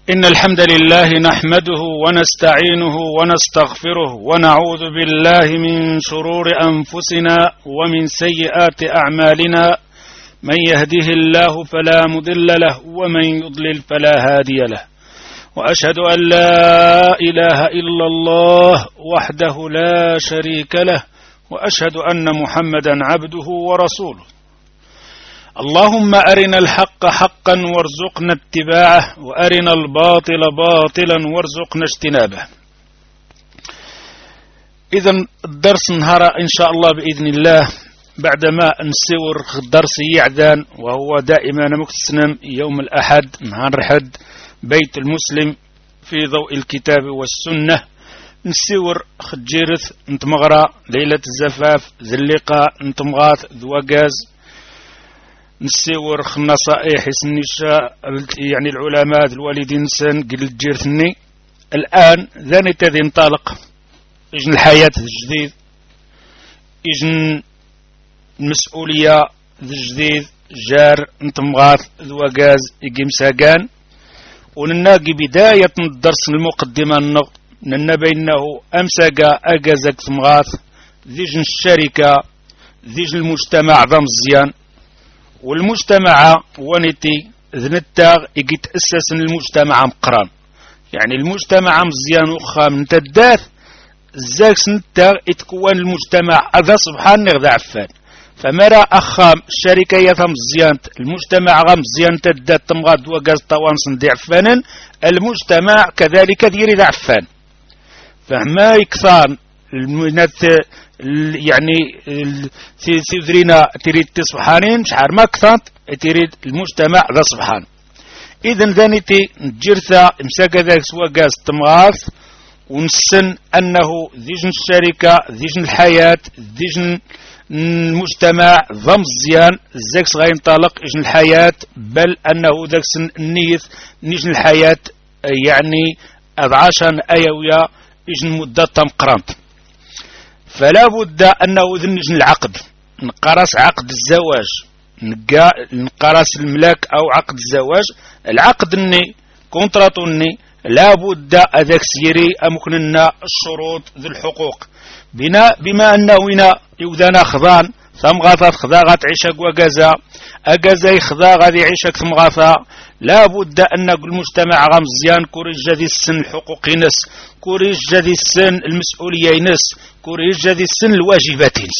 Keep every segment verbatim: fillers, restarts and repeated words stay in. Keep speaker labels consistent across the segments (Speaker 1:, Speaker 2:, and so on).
Speaker 1: إن الحمد لله نحمده ونستعينه ونستغفره ونعوذ بالله من شرور أنفسنا ومن سيئات أعمالنا. من يهده الله فلا مضل له ومن يضلل فلا هادي له، وأشهد أن لا إله إلا الله وحده لا شريك له، وأشهد أن محمدا عبده ورسوله. اللهم أرنا الحق حقا وارزقنا اتباعه، وأرنا الباطل باطلا وارزقنا اجتنابه. إذن الدرس نهار إن شاء الله بإذن الله بعدما نسور الدرس يعدان، وهو دائما مكتسنم يوم الأحد نهار الأحد بيت المسلم في ضوء الكتاب والسنة. نسور خجيرث نتمغرى ليلة الزفاف ذي اللقاء نتمغاث ذوقاز نسيور نصائح سنشاء يعني العلماء الوالدين سن قل جيرثني. الآن ذاني تذي انطلق إجن الحياة الجديد، إجن المسؤولية الجديد جار نتمغاث ذوقاز إقيم ساقان. ونناقي بداية الدرس المقدمة النغ ننا بينه أمساقا أقازك تمغاث ذيجن الشركة ذيجن المجتمع ضم الزيان. والمجتمع ونتي ذنتاغ يجي تأسس المجتمع مقران، يعني المجتمع مزيان وخام نتداث زاك سنتاغ يتكون المجتمع هذا سبحان نغذى عفان. فمرا أخام الشركة يثم مزيان، المجتمع غام مزيان تدات تمغاد وقاز طوانسن دي عفانا، المجتمع كذلك ديري ذا عفان. فما يكثان المنات يعني تدرينا تريد تصبحانين شحار ما كثانت تريد المجتمع ذا سبحان. إذن ذانيتي نجرثا مساقا ذاك سوا قاز تمغاث ونسن أنه ذيجن الشركة ذيجن الحياة ذيجن المجتمع ضم الزيان زاكس غاين طالق إجن الحياة، بل أنه ذاكس النيث نيجن الحياة يعني أضعاشا أيوية إجن مدة تمقرانت. فلا بد أنه ذنجن العقد نقرس عقد الزواج نقرس الملاك أو عقد الزواج. العقد الني كونتراتو الني لا بد أذاك سيري أمكننا الشروط ذي الحقوق بنا بما أنه هنا يودانا خضان ثم غاثات خذا غات عيشك وقازا أقازا يخذا غادي عيشك ثم غاثا. لا بد أن المجتمع غمزيان كوريج ذي السن الحقوق نس، كوريج ذي السن المسؤولية نس، كوريج ذي السن الواجبات نس.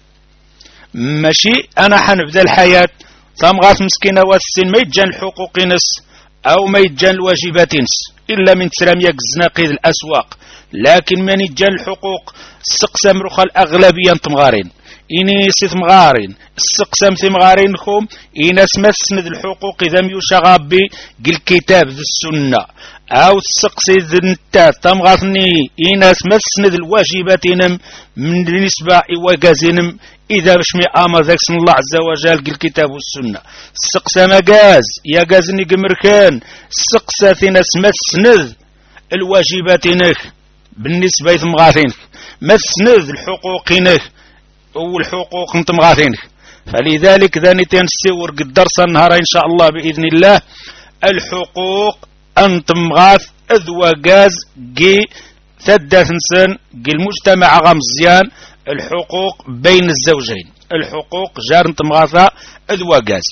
Speaker 1: ماشي أنا حنبدا الحياة ثم غاث مسكينة والسن ما يتجان الحقوق نس أو ما يتجان الواجبات نس إلا من تسلام يقزناقيد الأسواق. لكن من يتجان الحقوق السقسام رخى الأغلبية تمغارين إني سيث مغارين السقسام ثي مغارينكم إنا سمسند الحقوق إذا ميوشغابي قل كتاب ذي السنة أو السقسي ذي النتاث تمغاثني إنا سمسند الواجبات من نسبة إواقازينم إذا بشمي آما ذاك سن الله عز وجل قل كتاب والسنة. السقسام قاز يا قازني قمركان السقسا ثينا سمسند الواجبات بالنسبة لمغاثينك مسند الحقوق نك والحقوق نتمغاثينك. فلذلك ذاني تنسور قد درس النهار إن شاء الله بإذن الله الحقوق أن تمغاث أذوى قاز قي ثدى ثنسان قي المجتمع غمزيان الحقوق بين الزوجين، الحقوق جار نتمغاثا أذوى قاز.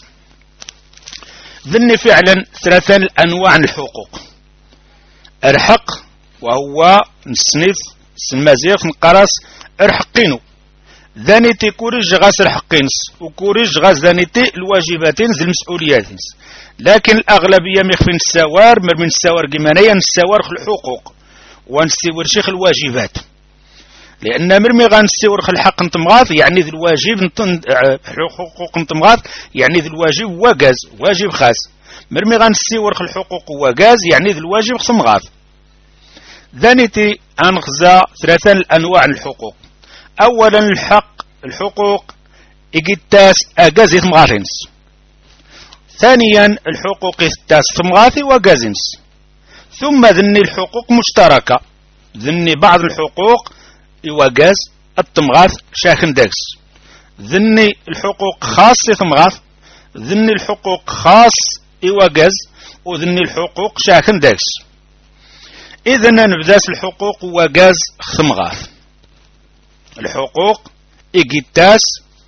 Speaker 1: ذني فعلا ثلاثة الأنواع الحقوق. الحق وهو نسنيث سمازيخ نقراس ارحقينو ذانيتي كوريج غاس رحقينس وكوريج غاس ذانيتي الواجباتين ذي المسؤولياتين. لكن الأغلبية ميخفين السوار مرمين السوار قمانيا السوار الحقوق ونسيور شيخ الواجبات، لأن مرمي غانسيور الحق نتمغاث يعني ذي الواجب حقوق نتمغاث يعني ذي الواجب وقاز واجب خاص. مرمي غانسيور الحقوق وقاز يعني ذي الواجب خصمغاث. ذانيتي أنخزا ثلاثة الأنواع الحقوق. أولا الحق الحقوق إجتاس أجازي مغارينس. ثانيا الحقوق إجتاس تمغاثي وجازنس. ثم ذني الحقوق مشتركة، ذني بعض الحقوق يوجاز التمغاث شاخن داكس، ذني الحقوق خاص تمغاث، ذني الحقوق خاص يوجاز وذني الحقوق شاكن داكس. إذن نبداس الحقوق وغاز خمغاث الحقوق إيجيتاس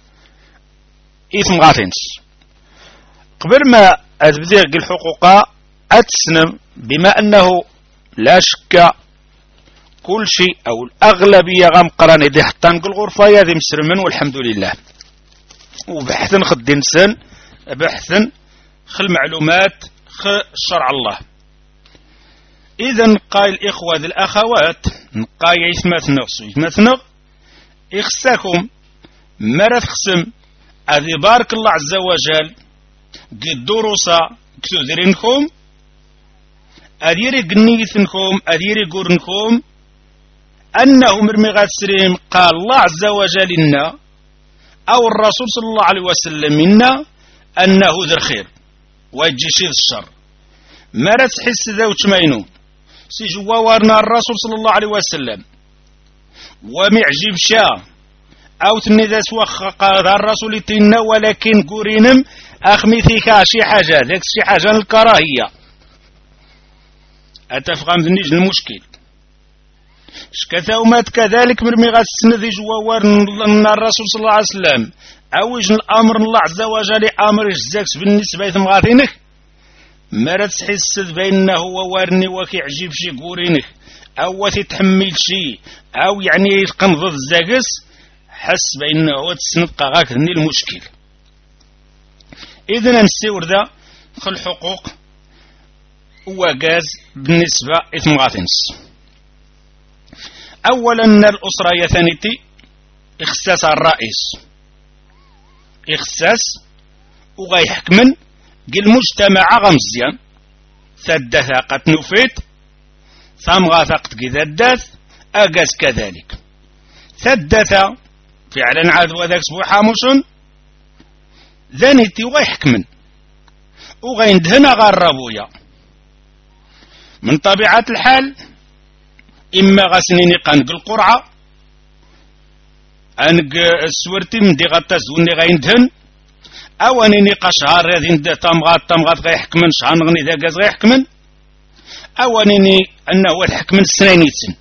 Speaker 1: إثم غاثنس. قبل ما أتبديغ الحقوق أتسنم بما أنه لا شك كل شيء أو الأغلبية غامقراني دي حتى نقول غرفة يا مسرمن والحمد لله وبحثا خد إنسان بحثا خل معلومات خ شرع الله. إذا نقاي الإخوة ذي الأخوات نقاي يثمثنغ يثمثنغ إخساكم مرث خسم أذي بارك الله عز وجل قد دروسا كتودرينكم أديري قنيثنكم أديري قرنكم أنه مرمي سريم قال الله عز وجل إنا أو الرسول صلى الله عليه وسلم إنا أنه ذا الخير ويجيشي الشر ما تحس ذا وتمينو سيجوا وارنا الرسول صلى الله عليه وسلم ومعجب شا أو تني ذا سوخ ذا الرسول تينا ولكن قرينم أخميثيكا شي حاجة ذاك شي حاجة الكراهية أتفقام ذنيج المشكل شكثاومات كذلك مرمي غاسسن ذي جوار الرسول صلى الله عليه وسلم أوجن الأمر الله عز وجل أمر الزاكس بالنسبة لثمغاثينك مرات تحس بأنه وارني وكي عجيب شي قورينك أو تتحمل شي أو يعني يتقنض الزاكس حس بأنه تسنبقى غاك ذني المشكل. إذن نسيور ذا خل حقوق وغاز بالنسبة لثمغاثينس. أولا الأسرة يثانيتي إخساس الرئيس إخساس وغاي حكمن قل مجتمع غمزيان ثدثا قد نفيت ثم غاثقت كذا الداث أقاس كذلك ثدثا فعلا عاد وذاك سبو حاموس ذانيتي وغاي حكمن وغاي ندهنا غاربويا من طبيعة الحال إما غاسنيني قنق القرعة أنق السورتي من دي غطاز وني غايندهن أو أنيني قشهار غادي ندى تمغات تمغات غايحكمن شهر نغني ذا قاز غايحكمن أو أنيني أنه الحكمن السنينيتسن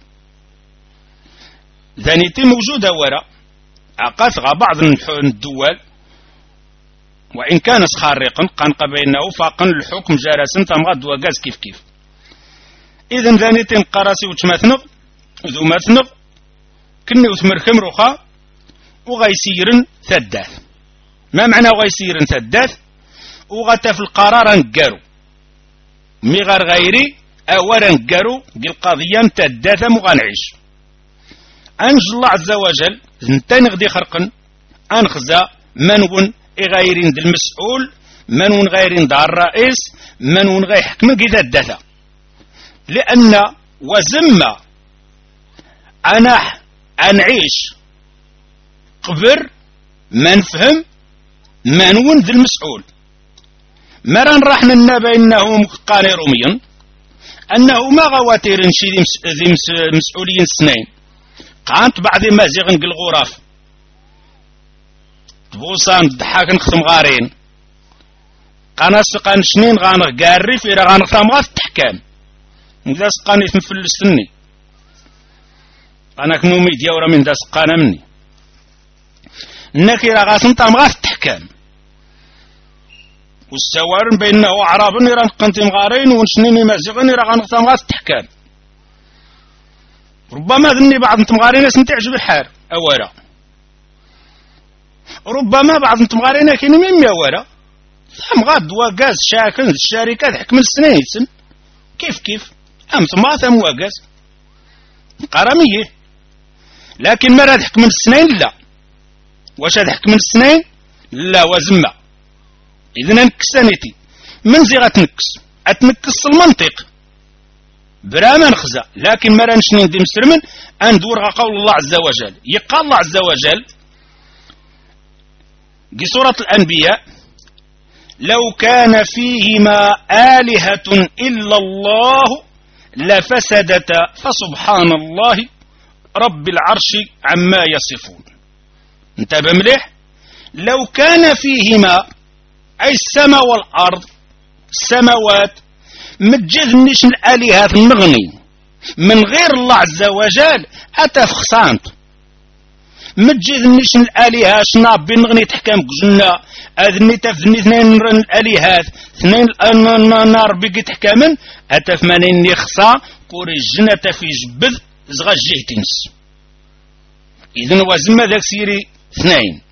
Speaker 1: ذانيتي موجودة ورا عقات غا بعض الدول وإن كان سخارقا قنق بينه فاقن الحكم جارسن تمغات دوا قاز كيف كيف. إذن ذانيتي مقراسي وتماثنغ ذو ماثنغ كني وثمركم رخا وغايسيرن ثداث. ما معنى وغايسيرن ثداث؟ وغتف القرار نقارو مي غير غيري أولا نقارو قل قضية تداثة مغانعيش أنج الله عز وجل زنتين غدي خرقن أنخزا منون غيرين دي المسؤول منون غيرين دا الرئيس منون غير حكم كذا الداثة لأن وزمة أنا أنعيش قبر ما نفهم منون ذي المسؤول مران راح ننبا إنه مقاني روميا أنه ما غواتير نشي ذي مسؤولين سنين قانت بعض ما زيغن قل غراف تبوسان ضحاك نختم غارين قانا سقان شنين غانغ قاري في غانغ ثامغات تحكام إذا سقاني تنفل السني أنا كنومي ديورا من ذا سقانا مني النكيرا غاسن تامغات تحكام والسوارن بينه وعرابن يران قنتي مغارين ونشنيني مازغن يران تامغات تحكام ربما ذني بعض تمغارين سنتعجب الحال أولا ربما بعض تمغارين كيني ميمي أولا تامغات دوا غاز شاكن الشركات حكم السنين سن كيف كيف أمس ما ثم وقز قرامية لكن مرة تحكم السنين لا واش تحكم السنين لا وزمة إذن انكسانيتي من زي غتنكس أتنكس المنطق برا ما نخزى لكن مرة نشنين دي مسرمن أندور قول الله عز وجل يقال الله عز وجل في سورة الأنبياء لو كان فيهما آلهة إلا الله لفسدتا فسبحان الله رب العرش عما يصفون. انتبه مليح لو كان فيهما أي السماء والأرض السماوات متجد نيش الآلهة النغني من غير الله عز وجل أتى في خصانت متجد نيش الآلهة شناب بنغني تحكم قجنا أذني تفذني اثنين الآلهات اثنين نار بيجي تحكمن أتى في منين يخصى كوري الجنة في جبذ زغا جهتنس إذن وزم ذاك سيري اثنين.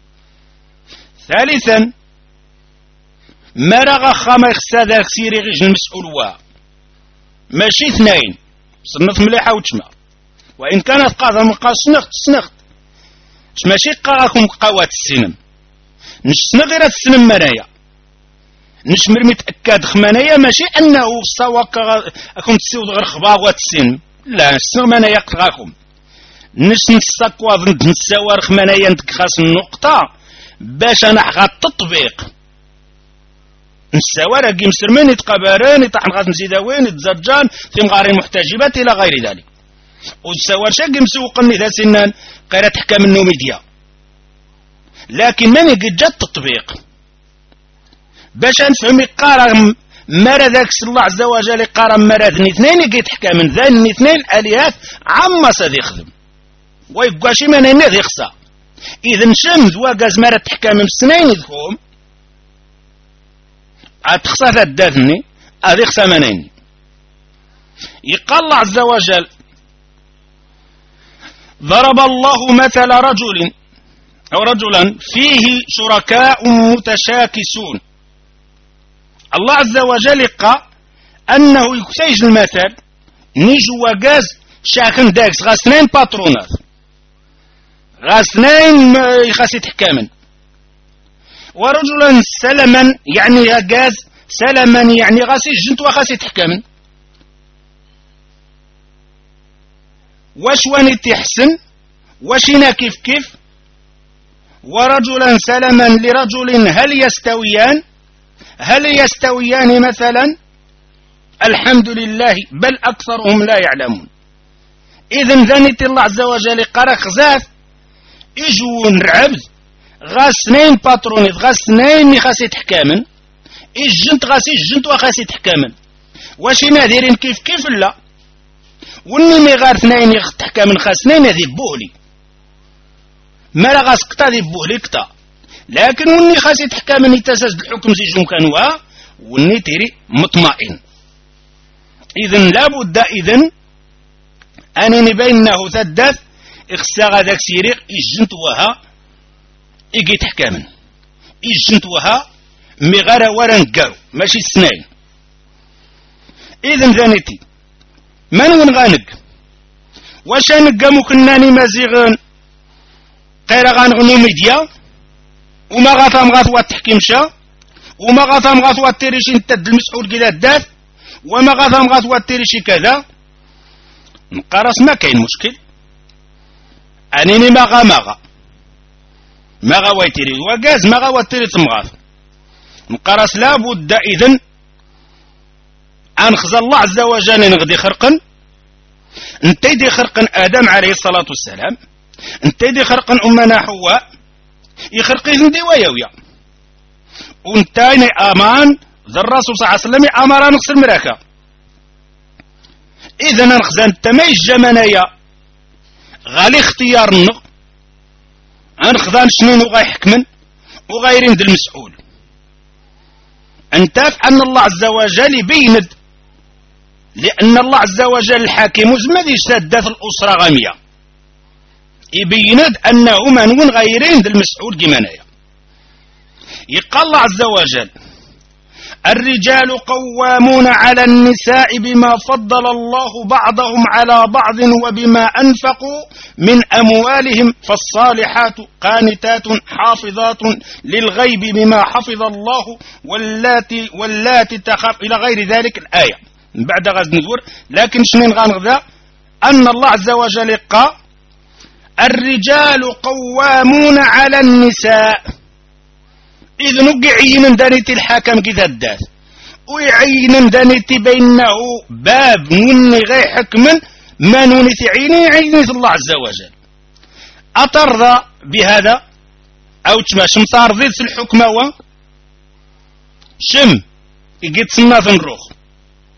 Speaker 1: ثالثا ما رغى خما يخصى ذاك سيري غيج المسؤول وا ماشي اثنين صنف مليحة وتشمع وإن كانت قاضة من قاس سنخت سنخت ماشي قاكم قوات السنم نشسنا غير السنم منايا نشمر متأكد خمانيا ماشي أنه السواق أكون تسيود غير خباغوات السنم لا نشسنا منايا قطغاكم نش نساكوا ضد نساوار خمانيا نتكخاس النقطة باش أنا حقا التطبيق نساوار أجي مسرمين يتقبرين يطحن غاز نزيداوين يتزرجان في مغارين محتجبات إلى غير ذلك والسوار شاقي مسوقني ذا سنان قيرة تحكم النوميديا لكن من يجد التطبيق باش نفهم قارا مرة ذاك الله عز وجل قارا مرة ذني اثنين يجي تحكم من ذني اثنين آليات عما سادي يخدم ويبقى شي من هنا ذي خصا إذن شمد وقاز مرة تحكم من السنين يذكم أتخصى ذات داثني أذي خصا منين يقال الله عز وجل ضرب الله مثل رجل أو رجلا فيه شركاء متشاكسون الله عز وجل قال أنه يكسيج المثل نيجو وقاز شاكن داكس غاسنين باترونات غاسنين يخاسي تحكاما ورجلا سلما يعني غاز سلما يعني غاسي جنت وخاسي تحكاما واش واني تحسن واشنا كيف كيف ورجلا سلما لرجل هل يستويان هل يستويان مثلا الحمد لله بل أكثرهم لا يعلمون إذن ذنيت الله عز وجل قرأ خزاف إجون رعبد غاسنين باترونيت غاسنين مخاسي تحكاما إجنت غاسي جنت وخاسي تحكاما واشي نادرين كيف كيف لا وني مي غار اثنين تحكاما خاسنين هذي بوهلي ما لا غاس قطا ذي بوهلي قطا لكن وني خاسي تحكاما يتساس الحكم زي كانوا وني تيري مطمئن إذن لابد إذن أني نبينه ثدث إخساغ ذاك سيريق إجنت وها إجي تحكاما إجنت وها مغارة ورنقارو ماشي السنين إذن ذانيتي من ونغانق واش نقامو كناني مازيغن قيرا غانغنو ميديا وما غاثام غاثوا التحكيم شا وما غاثام غاثوا التريشي نتد المسؤول كذا الداث وما غاثام غاثوا التريشي كذا نقارس ما كاين مشكل أنيني ما غا ما غا ما غا ويتري وقاز ما غا وتري تمغاث نقارس لابد إذن أنخز الله عز وجل نغدي خرقا انتيدي خرقا آدم عليه الصلاة والسلام انتيدي خرقا أمنا حواء يخرقي ذندي ويويا وانتايني أمان ذا الرسول صلى الله عليه وسلم أمر نغسل مراكا إذن نخزان تميج جمانيا غالي اختيار النغ انخذان شنين وغاي حكمن وغايرين ذا المسؤول انتاف أن الله عز وجل يبيند لأن الله عز وجل الحاكم وزمد يشتد في الأسرة غامية يبيند أنه من غيرين ذا المسؤول جمانيا يقال الله عز وجل الرجال قوامون على النساء بما فضل الله بعضهم على بعض وبما أنفقوا من أموالهم فالصالحات قانتات حافظات للغيب بما حفظ الله واللاتي, واللاتي تخاف إلى غير ذلك الآية بعد غاز نزور لكن شنين غانغذا أن الله عز وجل قال الرجال قوامون على النساء إذ نقعين دانيتي الحاكم كذا الداث ويعين دانيتي بينه باب نوني غي حكما ما نونيتي عيني عيني الله عز وجل أترضى بهذا أو تماش مصارضي في الحكمة و شم يجي تصناف نروخ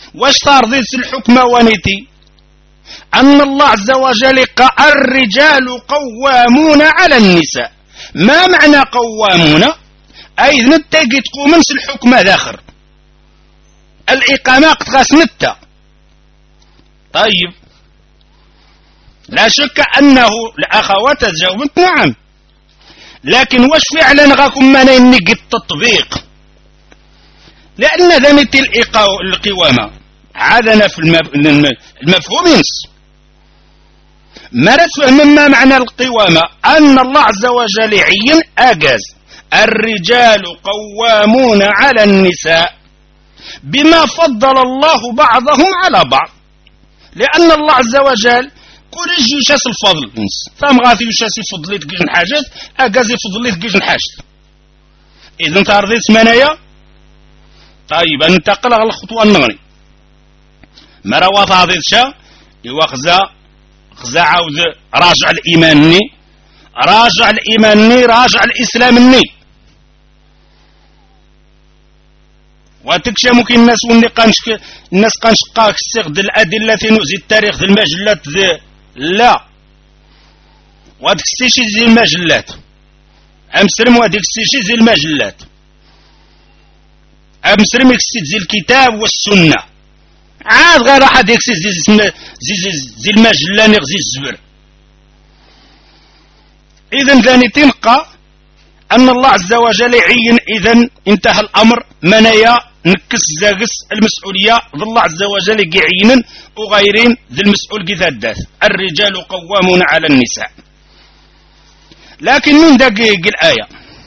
Speaker 1: واش ترضي الحكم ونيتي أن الله عز وجل قال الرجال قوامون على النساء. ما معنى قوامون؟ أي نتاقي تقومنش الحكم الآخر الإقامة قد غاسنتا. طيب لا شك أنه الأخوات تجاوبت نعم، لكن واش فعلا غاكم مانا نقي التطبيق؟ لأن ذنت القوامة عادنا في المفهوم ينس ما رتفهم ما معنى القوامة. أن الله عز وجل عين أجاز الرجال قوامون على النساء بما فضل الله بعضهم على بعض، لأن الله عز وجل كل يشاس الفضل ثم غاثي يشاس فضليت كيجن حاجات أجاز فضليت كيجن حاجات. إذن تارضيت منايا. طيب انتقل على الخطوة النغري مروا تارضيت شا يوخزا خزا عاود راجع الإيماني راجع الإيماني راجع الإسلامني وتكشى ممكن الناس وني قانشك الناس قانشقاك استخد الأدلة نوزي التاريخ ذي المجلات ذي لا وتكسيشي زي المجلات أمسلم وتكسيشي زي المجلات أمسلم يكسي زي الكتاب والسنة عاد غير أحد يكسي زي, زي, زي, زي المجلة نغزي الزبر. إذن ذاني تنقى أن الله عز وجل عين إذن انتهى الأمر منايا نكس زاقس المسؤولية ذي الله عز وجل قعين وغيرين ذي المسؤول قذادات الرجال قوامون على النساء. لكن من دقيق الآية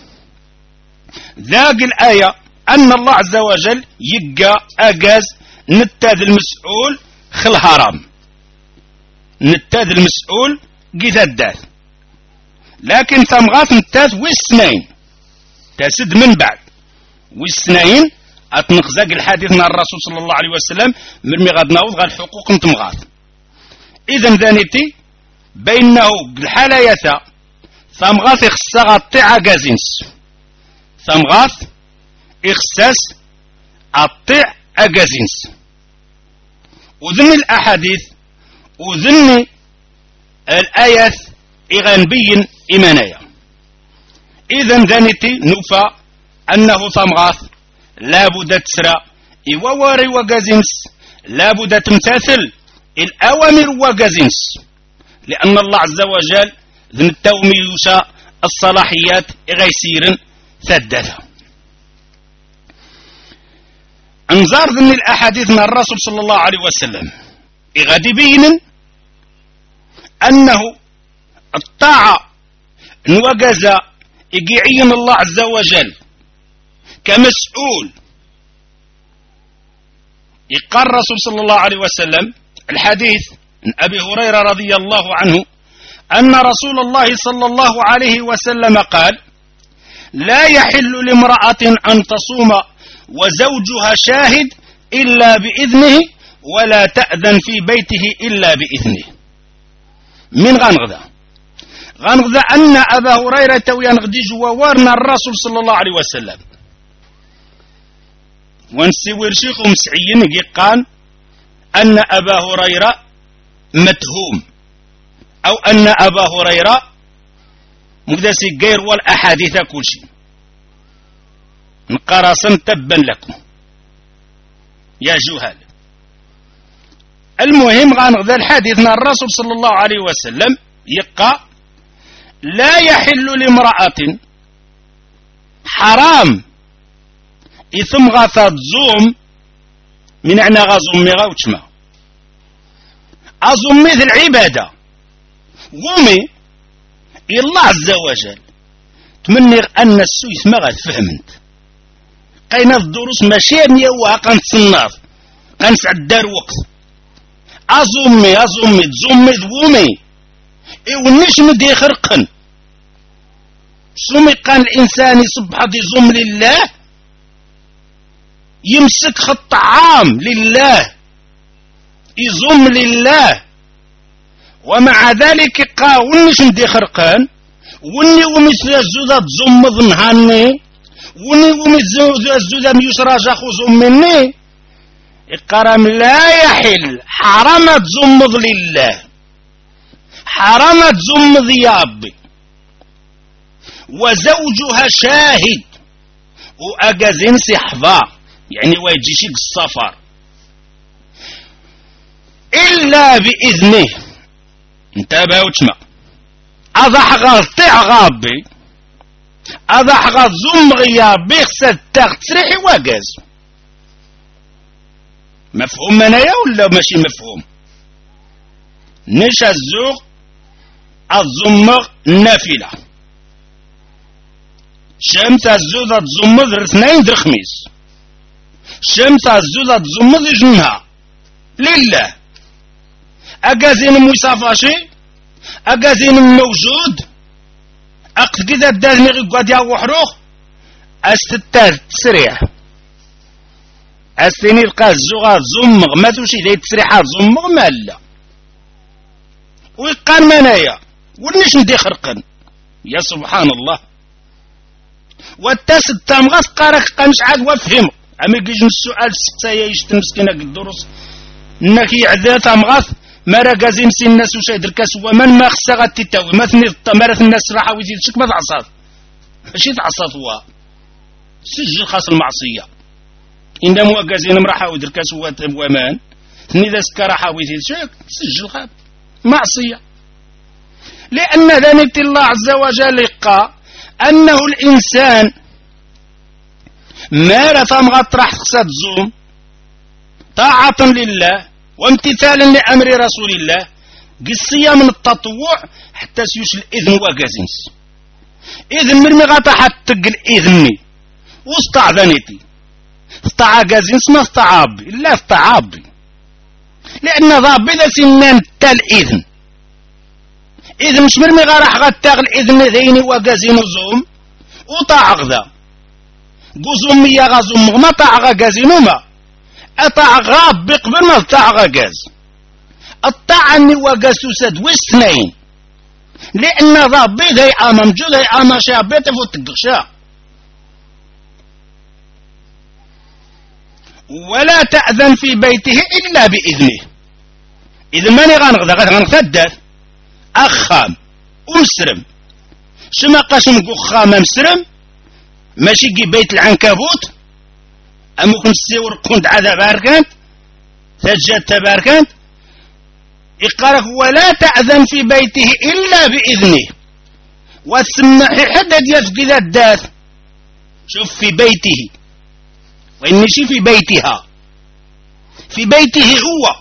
Speaker 1: ذاق الآية أن الله عز وجل يقى أجاز نتاذ المسؤول خل هرام نتاذ المسؤول قذادات، لكن ثمغات نتاذ والسنين تسد من بعد والسنين أتنخزاق الحديث مع الرسول صلى الله عليه وسلم مرمي غاد ناوض غاد الحقوق نتمغات. إذن ذانيتي بينه الحلايثة ثمغات إخسا غطيع أجازينس ثمغات إخساس أطيع أجازينس وذن الأحاديث وذن الآيات إغانبين إيمانية. إذن ذانيتي نوفى أنه ثمغات لابد تسرى إوواري وغازينس لابد تمتاثل الأوامر وغازينس، لأن الله عز وجل ذن التوميوسى الصلاحيات غيسير ثدثها. انظار ذن الأحاديث من الرسول صلى الله عليه وسلم إغادي بين أنه الطاعة نوغزا إقعين الله عز وجل كمسؤول. يقال الرسول صلى الله عليه وسلم الحديث عن أبي هريرة رضي الله عنه أن رسول الله صلى الله عليه وسلم قال لا يحل لامرأة أن تصوم وزوجها شاهد إلا بإذنه ولا تأذن في بيته إلا بإذنه. من غنغذا غنغذا أن أبا هريرة وينغدي جوارنا الرسول صلى الله عليه وسلم ونسوي الشيخ مسعين يقان أن أبا هريرة متهوم أو أن أبا هريرة مقدسي غير والأحاديث كل شيء نقرصا تبا لكم يا جهال. المهم غنغذا الحديث من الرسول صلى الله عليه وسلم يقى لا يحل لامرأة حرام إثم غاثات زوم من أنا غازومي غاوتشما أزومي ذي العبادة غومي الله عز وجل تمني أن السويس ما غاد فهمت قينا الدروس ماشي ميوها قنتصناف قنسعد دار وقت أزومي أزومي تزومي ذومي إيونيش مدي خرقن سومي قان الإنسان يصبح دي زوم لله يمسك خط عام لله يزوم لله ومع ذلك قاونش ندي خرقان وني ومثل الزودة تزوم مظنهاني وني ومثل الزودة ميسراج أخو زوم مني القرام لا يحل، حرام تزمض لله، حرام تزمض يا ربي، وزوجها شاهد وأجازين سحفا يعني ويجيشك السفر إلا بإذنه. انتبه وتسمع، أضح غلطيع غابي، أضح غزم غيابي خسد تاخد تسريحي واجاز. مفهوم منايا ولا ماشي مفهوم؟ نشا الزوغ الزمغ النافلة، شمت الزوغ تزمض در اثنين در خميس، شمت الزوغ تزمض يجنها لله. أجازين موسافاشي، أجازين موجود، أقد كذا دازني غي قاديا وحروخ أستتاز تسريح، أستيني لقى الزوغا زمغ ما توشي داي تسريحات زمغ مالا ويقان منايا ونش ندي خرقن. يا سبحان الله. والتاس التامغاس قارك قامش عاد وفهم عمي كيجن السؤال ستايا يشتم مسكينة الدروس انك يعذا تامغاس مرا قازين سي الناس وشاي دركاس ومن ما خصها غتتاوي ما ثني مرات الناس راحة ويزيد شك ما تعصات ماشي تعصات هو سجل خاص المعصية إنما هو قازين مراحة ودركاس ومان ثني ذا سكا راحة ويزيد شك سجل خاص معصية. لأن ذنبت الله عز وجل لقى أنه الإنسان ما لا تمغط راح تقصد زوم طاعة لله وامتثالا لأمر رسول الله قصية من التطوع حتى سيوش الإذن وقازنس إذن مرمي غاتا حتى الإذني وسطع ذنيتي سطع قازنس ما سطع عبي لا سطع عبي لأن ضابي ذا سنان تال إذن إذن مش مرمي غارح غتاغ الإذن ذيني وقازين زوم وطاع غذا قزوم ميا غازوم ما طاع غازينو ما أطاع غاب بقبل ما طاع غاز الطاعني وقاز تسد وسنين لأن ضابي ذي أمام جو ذي أمام شابيت فتقشا ولا تأذن في بيته إلا بإذنه. إذن ماني غانغذا غانغذا أخام ومسرم شما قاسم قخام مسرم ماشي كي بيت العنكبوت أمكن السيور كنت عذا باركانت تجات تباركانت إقارك ولا تأذن في بيته إلا بإذنه وتسمح حدد يفقد الداث. شوف في بيته وإنشي في بيتها في بيته هو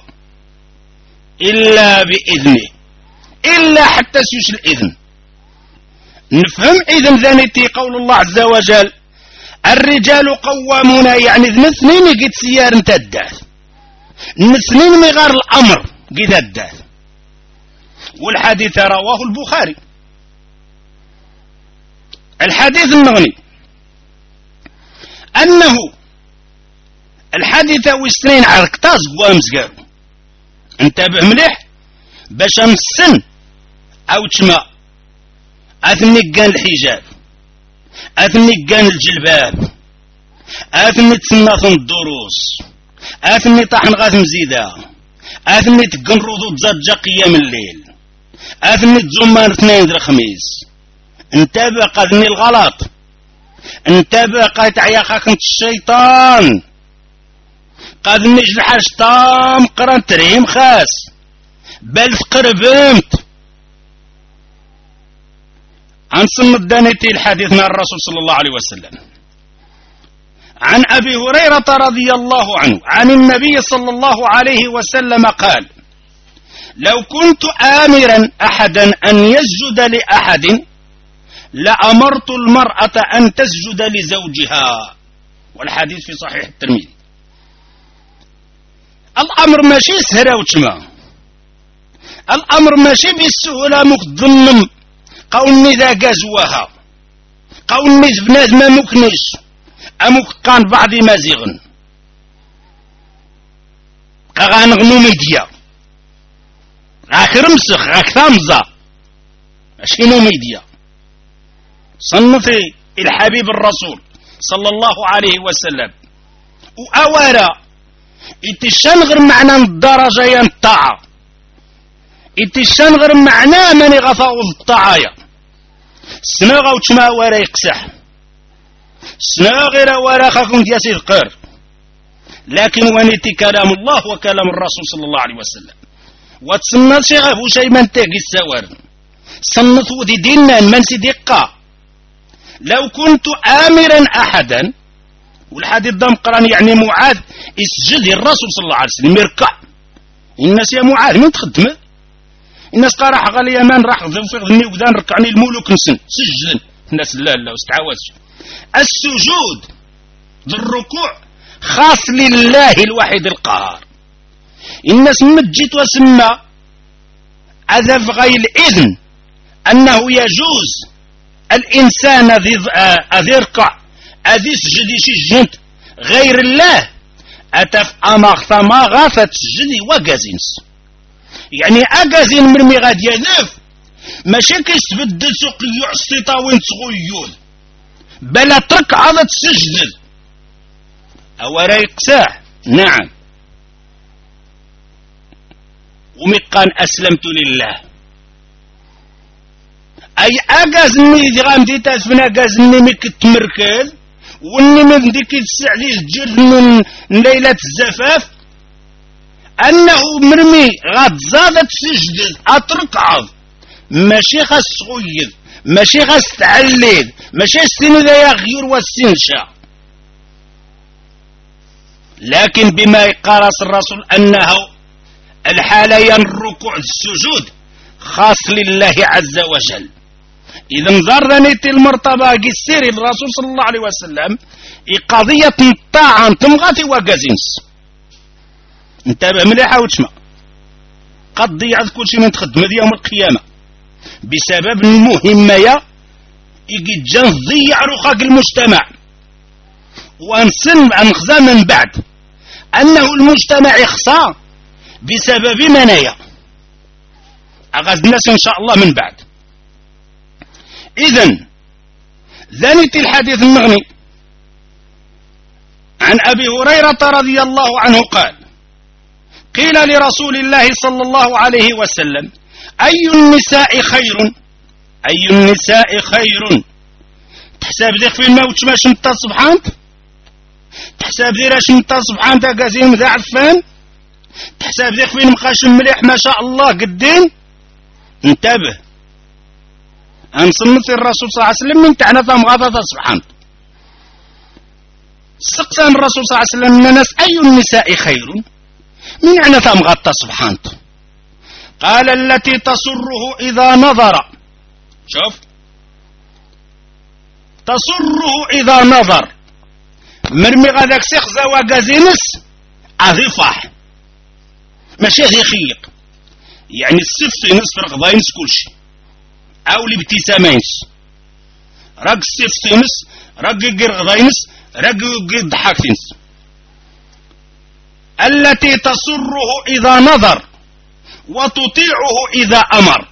Speaker 1: إلا بإذنه إلا حتى سيوش الإذن. نفهم إذن ذنتي قول الله عز وجل الرجال قوامون يعني ذنثنين قد سيار انتداث نثنين مغار الأمر قد الداث. والحديث رواه البخاري الحديث المغني أنه الحديث وسنين عركتاز قوامز قالوا انتبه مليح باش امسن او تشما اثني كان الحجاب اثني كان الجلباب اثني تسناث الدروس اثني طاحن غاث مزيدة اثني تقن ردود زرجة قيام الليل اثني تزمان اثنين در خميس انتبه قاذني الغلط انتبه قايت عياقك انت الشيطان قاذني جلحاش طام قران تريم خاس بل تقربمت عن سم الدانتي الحديث مع الرسول صلى الله عليه وسلم عن أبي هريرة رضي الله عنه عن النبي صلى الله عليه وسلم قال لو كنت آمرا أحدا أن يسجد لأحد لأمرت المرأة أن تسجد لزوجها. والحديث في صحيح الترمذي. الأمر ماشي سهرة وتشما الأمر ماشي بالسهولة مكظلم قولني ذا قزوها قولني بناد ما مكنش أمك كان بعضي مازيغن كغانغنو ميديا آخر مسخ غاك ثامزة أشينو ميديا صنفي الحبيب الرسول صلى الله عليه وسلم وأوارا إتشان غير معنى الدرجة ينطاعة إتشان غير معنى من غفاوض الطاعية سنا غوتشما ورا يقسح سنا غير ورا خاكم ديا سيد قير لكن ونيتي كلام الله وكلام الرسول صلى الله عليه وسلم وتسنى شي غفو شي من تاقي السوار سنت ودي دينا من سيدقا لو كنت آمرا أحدا والحديث ده مقران يعني معاذ اسجد الرسول صلى الله عليه وسلم يركع الناس يا معاذ من تخدمه الناس قال راح قال يا مان راح ذني وبدا نركعني الملوك نسن سجد الناس لا لا واستعوذ السجود بالركوع خاص لله الواحد القهار الناس مجيت وسمى أذف غير الإذن أنه يجوز الإنسان أذي يركع أذي سجد يسجد غير الله أتف أمغ ثما غافت سجدي وقازينس يعني أقازين مرمي غاد يذف ماشي كيستبدل سوق يعصي طاوين تغيول بلا ترك عضت سجد أو رايق ساح نعم ومقان أسلمت لله أي أقازني ذي غامدي تاسفنا أقازني ميك تمركز واني من ديك السعدي الجرد من ليلة الزفاف أنه مرمي غاد زادت سجد أترك عض ماشي خاص تغيظ ماشي خاص تعليد ماشي السن ذا يغير والسنشا لكن بما يقارس الرسول أنه الحالة الركوع السجود خاص لله عز وجل إذا نظرني المرتبة قسيري الرسول صلى الله عليه وسلم قضية الطاعة تمغاتي وقازينس انتبه مليحة وتشمع قد ضيعت كل شيء من تخدم يوم القيامة بسبب المهمة يجي جان ضيع رخاق المجتمع وانسن انخزى من بعد أنه المجتمع يخصى بسبب منايا أغاز الناس إن شاء الله من بعد إذن ذنت الحديث المغني عن أبي هريرة رضي الله عنه قال قيل لرسول الله صلى الله عليه وسلم أي النساء خير أي النساء خير تحسب ذيك في الموت ما شمتا سبحانت تحسب ذيك شمتا سبحانت قازين ذا عفان تحسب ذيك في المخاش مليح ما شاء الله قدين انتبه أنصمت الرسول صلى الله عليه وسلم من تعنى فهم غضاضة سبحانه استقسم الرسول صلى الله عليه وسلم من الناس أي النساء خير من يعني فهم غضاضة سبحانه قال التي تسره إذا نظر شوف تسره إذا نظر مرمي غذاك سيخزا وقازينس أذفح ماشي غي خيق يعني السف نصف رغضاينس كل شيء أو الابتسامينس رق السف نص رق رغضاينس رق ضحكتنس التي تسره إذا نظر وتطيعه إذا أمر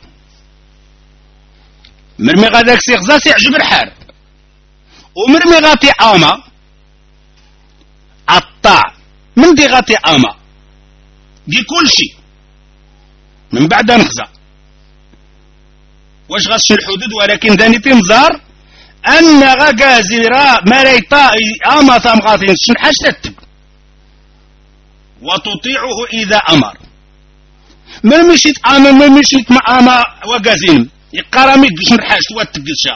Speaker 1: مرمي غاداك سيغزا سيعجب الحال ومرمي غاتي آما الطاع من دي غاتي آما دي كل شيء من بعد نخزا واش غاش الحدود ولكن داني تنظر أن غازي را مريتا آما ثام غاتين شن حاجتك وتطيعه إذا أمر من مشيت آما من مشيت مع آما وغازين يقرامي شن حاجت واتقشا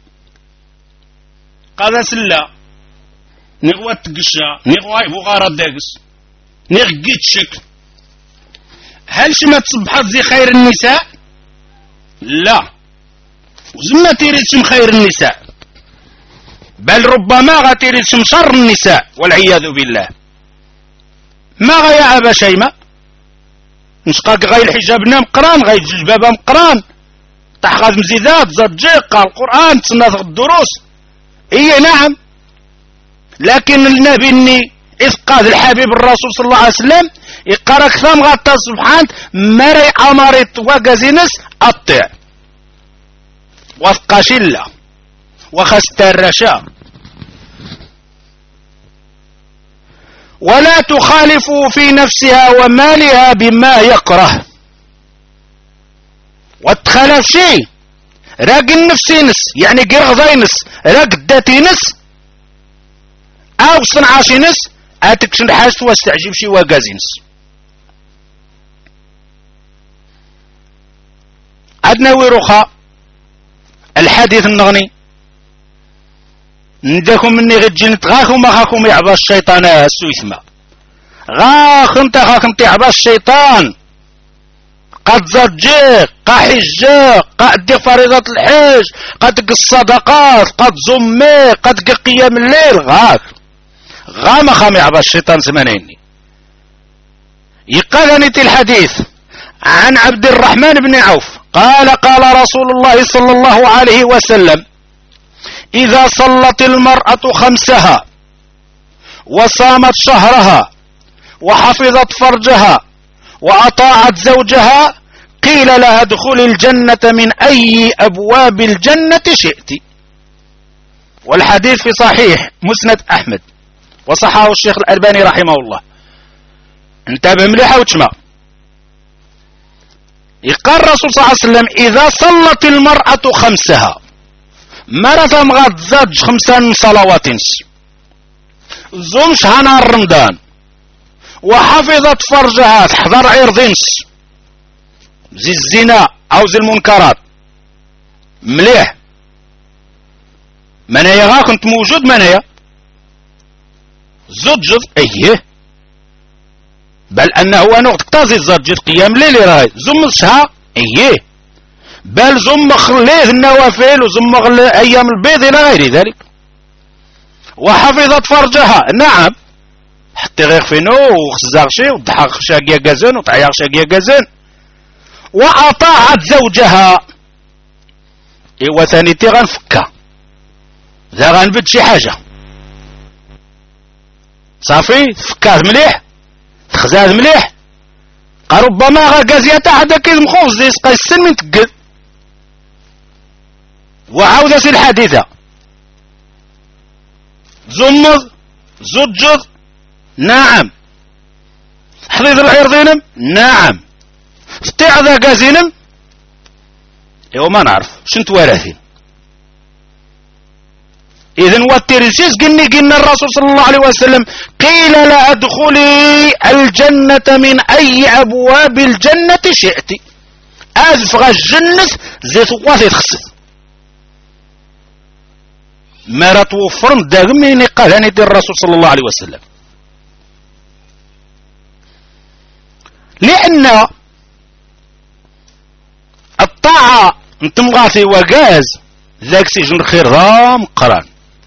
Speaker 1: قاذا سلا نغوى تقشا نغوى بغارة داقس نغقيت شك هل شما تصبحت زي خير النساء لا وزما تيريدشم خير النساء بل ربما غتيريدشم شر النساء والعياذ بالله ما غيا أبا شيماء نشقاك غاي الحجاب مقران غاي الجلبابة مقران تحغاز مزيدات زجيق القرآن تسناث الدروس إيه نعم لكن النبي إني إذ قاد الحبيب الرسول صلى الله عليه وسلم يقرأ كثام غاتا سبحانه مري أمارت وقزينس أطيع وثقاشلة وخسترشا ولا تخالف في نفسها ومالها بما يكره. وتخالف شيء راق النفس ينس يعني غير غضا ينس راق الدات ينس او صنعاش ينس اتك شن حاجت واستعجب شي واقاز ينس. عدنا ويروخا الحديث النغني نداكم مني غتجي نتغاكم ما خاكم يعبى الشيطان السويثما غاخ انت خاك انت يعبى الشيطان قد زجيك قا حجاك قد دي فريضة الحج قد دق الصدقات قد زمي قد دق قيام الليل غاك غا ما خام يعبى الشيطان سمانيني. يقال نتي الحديث عن عبد الرحمن بن عوف قال قال رسول الله صلى الله عليه وسلم إذا صلت المرأة خمسها وصامت شهرها وحفظت فرجها وأطاعت زوجها قيل لها ادخل الجنة من أي أبواب الجنة شئت. والحديث في صحيح مسند أحمد وصححه الشيخ الألباني رحمه الله. انتبه مليحة وتشمع. يقال الرسول صلى الله عليه وسلم إذا صلت المرأة خمسها مرة مغاد زاد خمسان صلوات زومش نهار رمضان وحفظت فرجها تحضر عرضينس زي الزنا او زي المنكرات مليح منايا غا كنت موجود منايا زود جد ايه بل انه نقط تازي زاد جد قيام ليلي راهي زم الشها ايه بل زم خليه النوافل وزم ايام البيض الى غير ذلك. وحفظت فرجها نعم حتى غير فينو وخزاغ شي وضحك شاقيا قازن وطعياق شاقيا قازن. وأطاعت زوجها إيوا ثاني تي غنفكا ذا غنبد شي حاجة صافي فكات مليح تخزاز مليح ربما غا قازياتا حدا كيز مخوف زي سقا السن من تقل. وعاودة سي الحديثة زمض زجر نعم حضيض العرضينم نعم فتيع ذا قازينم ايوا ما نعرف شنت وراثين. اذن والترسيس قلني قلنا الرسول صلى الله عليه وسلم قيل لا ادخلي الجنة من اي ابواب الجنة شئت ازفغ الجنة زيت واثي تخصص ما توفرم داغميني قالني دي الرسول صلى الله عليه وسلم. لأن الطاعة انتمغاثي وقاز ذاك سجن الخير ضام قران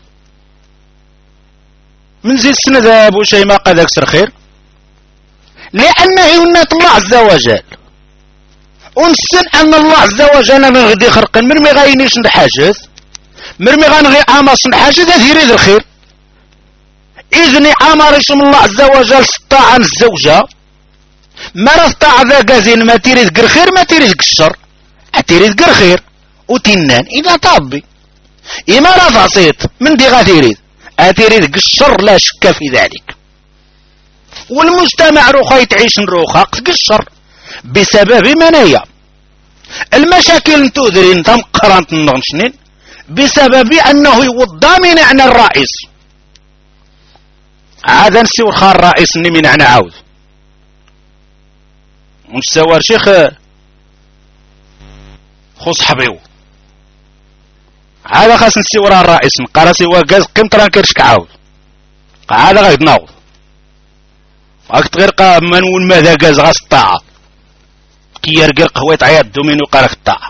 Speaker 1: من زي السنة ذا أبو شيء ما قال ذاك سر خير لأنه يونات الله عز وجل ونسن أن الله عز وجل من غدي خرقا مرمي غاينيش نحاجث مرمي غانغي عامر نحاجث هذا يريد الخير. إذن عامر اسم الله عز وجل سطاع عن الزوجة ما رفطع ذا قازين ما تريد قر خير ما تريد الشر تريد قر خير وتنان إذا طابي إما رفع صيت من دي غاتيريد أتريد الشر لا شك في ذلك. والمجتمع روخا يتعيش نروخا قشر بسبب منايا المشاكل نتودرين تم قرانت النغنشنين بسبب أنه يوضى من عن الرئيس عادا نسيو الخار الرئيس من عن عاود ونسوار شيخ خو صحبيو هذا خاص نسيو راه الرئيس نقرا سيوا كاز قمطران كرشك عاود هذا غادي ناوض هاك غير قا من ماذا كاز غاس الطاعه كيرقر قهوه عياد دومينو قرا في الطاعه.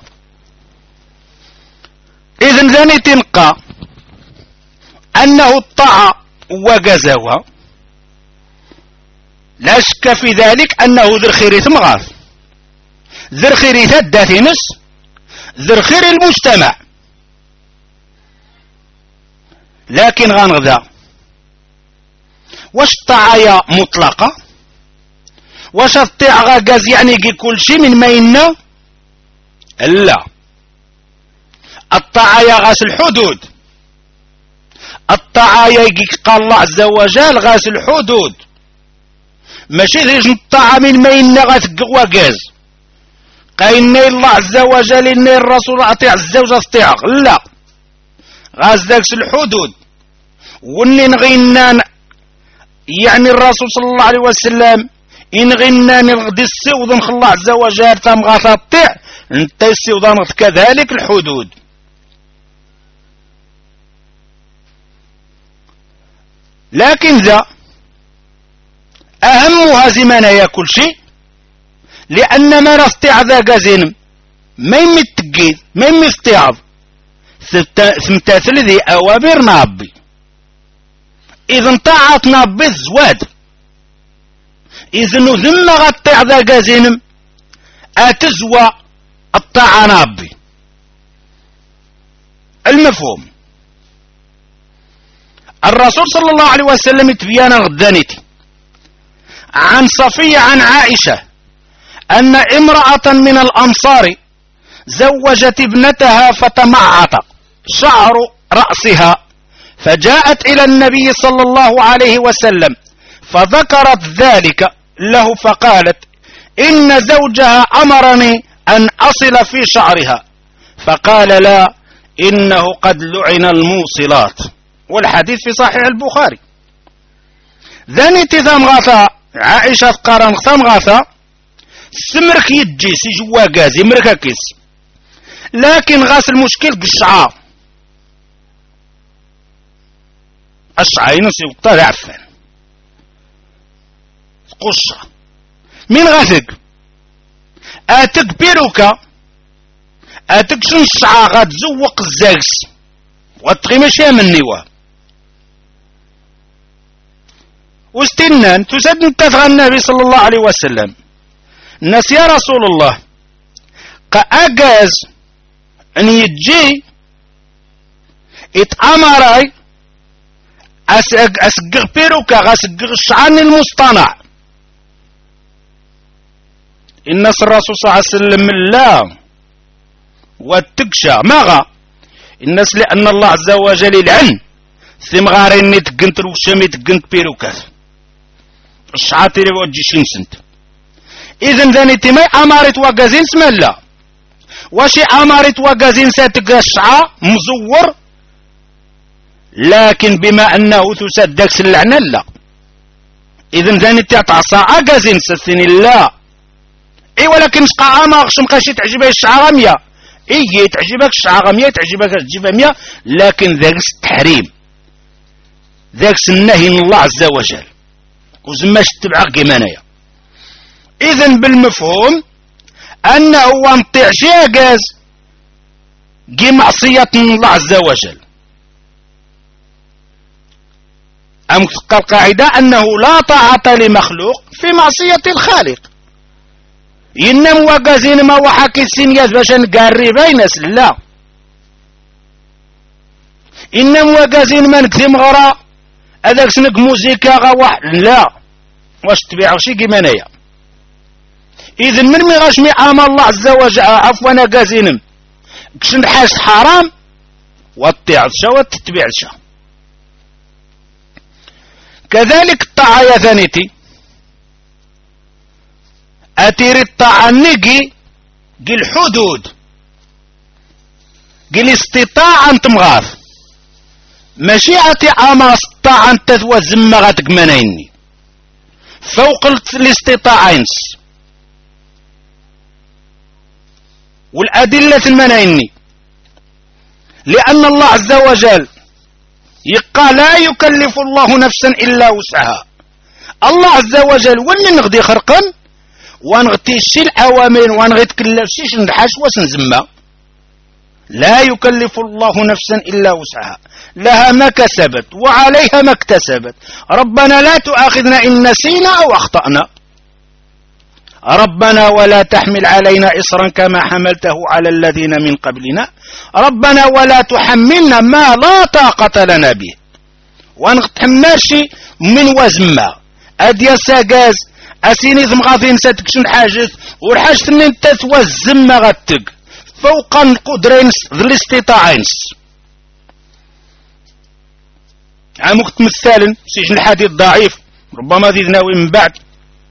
Speaker 1: اذن ثاني تنقى انه الطاعه وكازاوها لا شك في ذلك انه ذر خيريث مغاث ذر خيريث الداثنس ذر خير المجتمع. لكن غنغذا واش الطاعة مطلقة واش الطاعة غاز يعني كل شيء من ماينا لا الطاعة غاس الحدود الطاعة يجيك قال الله عز وجل غاس الحدود ماشي ذيش الطاعة من ما ينا غتقق وقاز قاينا الله عز وجل إن الرسول أطيع الزوجة تطيعك لا غاز داكس الحدود وني نغينا يعني الرسول صلى الله عليه وسلم إن غينا نغدي السيوض نخ الله عز وجل تام غاثا تطيع انت السيوض كذلك الحدود. لكن ذا أهمها زمانا يا كل شيء لأن ما رستيع ذا قازين ما يمتقيد ما يمستيعض ثمتاثل ذي أوامر نابي إذن طاعت نابي الزواد إذن ذم غطيع ذا قازين أتزوى الطاعة نابي. المفهوم الرسول صلى الله عليه وسلم تبيان غدانيتي عن صفية عن عائشة أن امرأة من الأنصار زوجت ابنتها فتمعط شعر رأسها فجاءت إلى النبي صلى الله عليه وسلم فذكرت ذلك له فقالت إن زوجها أمرني أن أصل في شعرها فقال لا إنه قد لعن الموصلات والحديث في صحيح البخاري. ذانيتي ثم غاثا عائشة قارن ثم غاثا سمرك يجي سي جوا غازي مركاكيس لكن غاس المشكل بالشعار الشعاين سيوقتا عفان قشة من غاثك اتك بيروكا اتك شن الشعار غاتزوق الزاكس واتغي ماشي من نيوه واستنان تسد انتفغى النبي صلى الله عليه وسلم الناس يا رسول الله قاقاز ان يجي اتأمري اسقغ بيروكا غاسقغ الشعان المصطنع الناس الرسول صلى الله عليه وسلم لا واتكشى ماغا الناس لأن الله عز وجل يلعن ثم غارين تقنت الوشامي تقنت بيروكات الشعاتي اللي وجي شنسنت إذن ذاني تيمي أمارت وقازين اسم لا وشي أمارت وقازين ساتقى الشعا مزور لكن بما أنه تسدك سلعنا لا إذن ذاني تعطى أقازين سسيني لا إي ولكن شقا أما شمقاشي تعجبه الشعا غمية إيه تعجبك الشعا غمية تعجبك الجبه مية لكن ذاك التحريم ذاك النهي من الله عز وجل وزماش تبعه قيمانيا. إذن بالمفهوم أنه وانطيع شيء قاز قي معصية من الله عز وجل. أم القاعدة أنه لا طاعة لمخلوق في معصية الخالق إنما وقازين ما وحكي السنيات باش نقاري بينس لا إنما وقازين ما نكتم غراء هذاك سنك موزيكا غواح لا واش تبيعو شي كيمانايا. إذن من مي غاش مي أمر الله عز وجل عفوا أنا قازينم كشن حاس حرام وطيع الشا وتتبيع الشا. كذلك الطاعة يا ثانيتي أتيري الطاعة نقي قي الحدود قي الاستطاعة تمغاث مشيعتي أما استطاعة تثوى الزمة غاتك منيني فوق الاستطاعين والأدلة المنيني لأن الله عز وجل يقال لا يكلف الله نفسا إلا وسعها. الله عز وجل واللي نغدي خرقا ونغتي شي الأوامر ونغي تكلف شي نحاش وسنزمة لا يكلف الله نفسا إلا وسعها لها ما كسبت وعليها ما اكتسبت ربنا لا تؤاخذنا إن نسينا أو أخطأنا ربنا ولا تحمل علينا إصرا كما حملته على الذين من قبلنا ربنا ولا تحملنا ما لا طاقة لنا به ونتحملشي من وزمة أديا ساقاز أسيني ثم غاثي نساتكشن حاجة والحاجة اللي انت توزم غاتك فوق القدرين ذي الاستطاعين عامك تمثالا سيجن الحديث ضعيف ربما ذي ناوي من بعد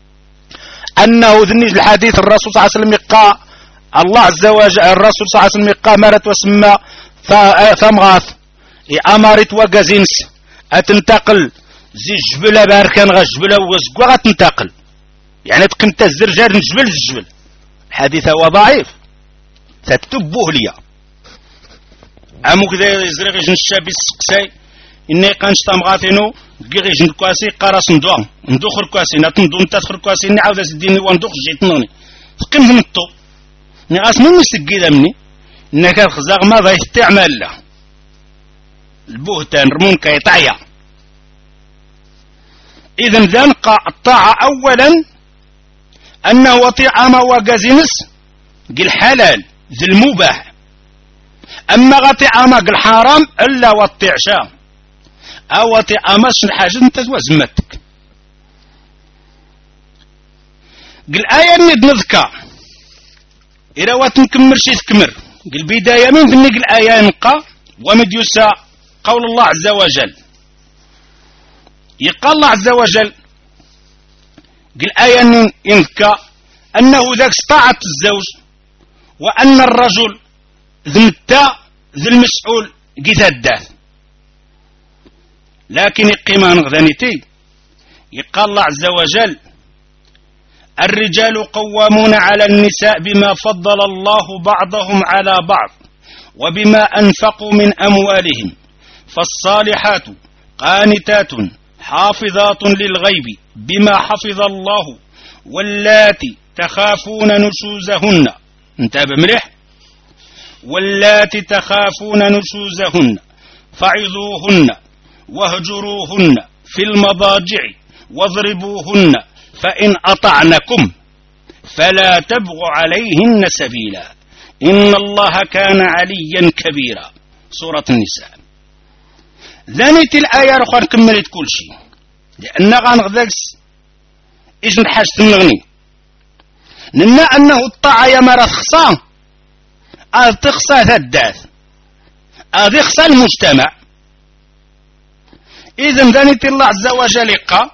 Speaker 1: أنه ذني الحديث الرسول صلى الله عليه وسلم يقى الله عز وجل الرسول صلى الله عليه وسلم يقى مرت وسمى ثمغاث أمارت وقازينس أتنتقل زي الجبل باركان غا الجبل وزقوا غتنتقل يعني تقمت الزرجار من جبل للجبل. الحديث هو ضعيف تتبوه ليا عمو كذا يزرق جن الشاب السقساي إني قانش تمغاتينو كي جن كواسي قراص ندوان ندوخر كواسي نتندو نتاخر كواسي نعاود سديني وندوخ جيتنوني تقيم نتو ني اسمو مسكيدا مني انك الخزاق ما بغا يستعمل له البهتان رمون كيطعيا. اذا ذا الطاعة اولا انه وطيع ما وقازينس قل حلال ذي المباح، اما غطيع ما قل حرام الا وطيع شام او وطيع ما شن حاجة انت توزمتك. قل آية ند نذكر إذا واتنكمر شي تكمر قل بداية من ذني قل آية نقى ومديوسا قول الله عز وجل يقال الله عز وجل قل آية نذكر أنه ذاك استطاعت الزوج وأن الرجل ذي التا ذي المسؤول قيث الداث. لكن القيمان غذانيتي يقال الله عز وجل الرجال قوامون على النساء بما فضل الله بعضهم على بعض وبما أنفقوا من أموالهم فالصالحات قانتات حافظات للغيب بما حفظ الله واللاتي تخافون نشوزهن انتبه مليح واللاتي تخافون نشوزهن فعظوهن واهجروهن في المضاجع واضربوهن فإن أطعنكم فلا تبغوا عليهن سبيلا إن الله كان عليا كبيرا. سورة النساء. ذانيت الآية الأخرى كملت كل شيء لأن غنغذاكس إيش نحاج تنغني لأن أنه الطاعة يا مرة خصا أذ تخصى ثداث أذ يخصى المجتمع. إذن ذانيت الله عز وجل قال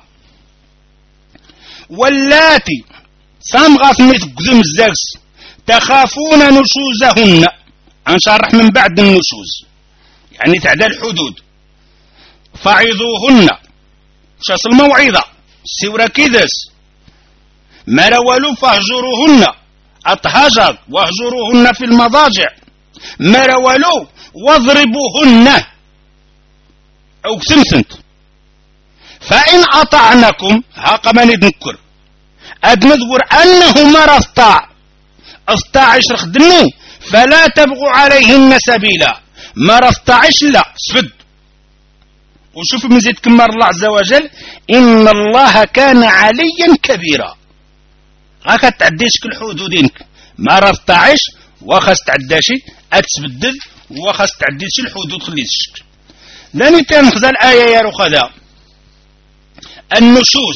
Speaker 1: واللاتي سامغاث متقدم الزاكس تخافون نشوزهن انشرح من بعد النشوز يعني تعدى الحدود فعظوهن شاس الموعظة سورة كيدس ما رولوا فاهجروهن أطهجر واهجروهن في المضاجع ما رولوا واضربوهن أو كسمسنت فإن أطعنكم هاق من يذكر أدنذكر أنه ما استطاع استطاع يشرخ دني فلا تبغوا عليهن سبيلا ما استطاعش لا سفد. وشوف من زيد كمار الله عز وجل إن الله كان عليا كبيرا هاكا تعديش كل حدودينك ما استطاعش وخاص تعداشي أتسبدل وخاص تعديش الحدود خليتش لاني تنخذ الآية يا رخذا النشوز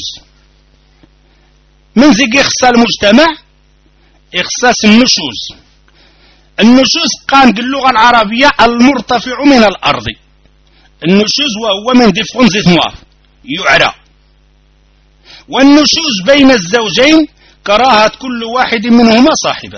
Speaker 1: من زي يخصى المجتمع إخصاص النشوز. النشوز قام باللغة العربية المرتفع من الأرض. النشوز وهو من دفع زيت مواف يعرى. والنشوز بين الزوجين كراهة كل واحد منهما صاحبه.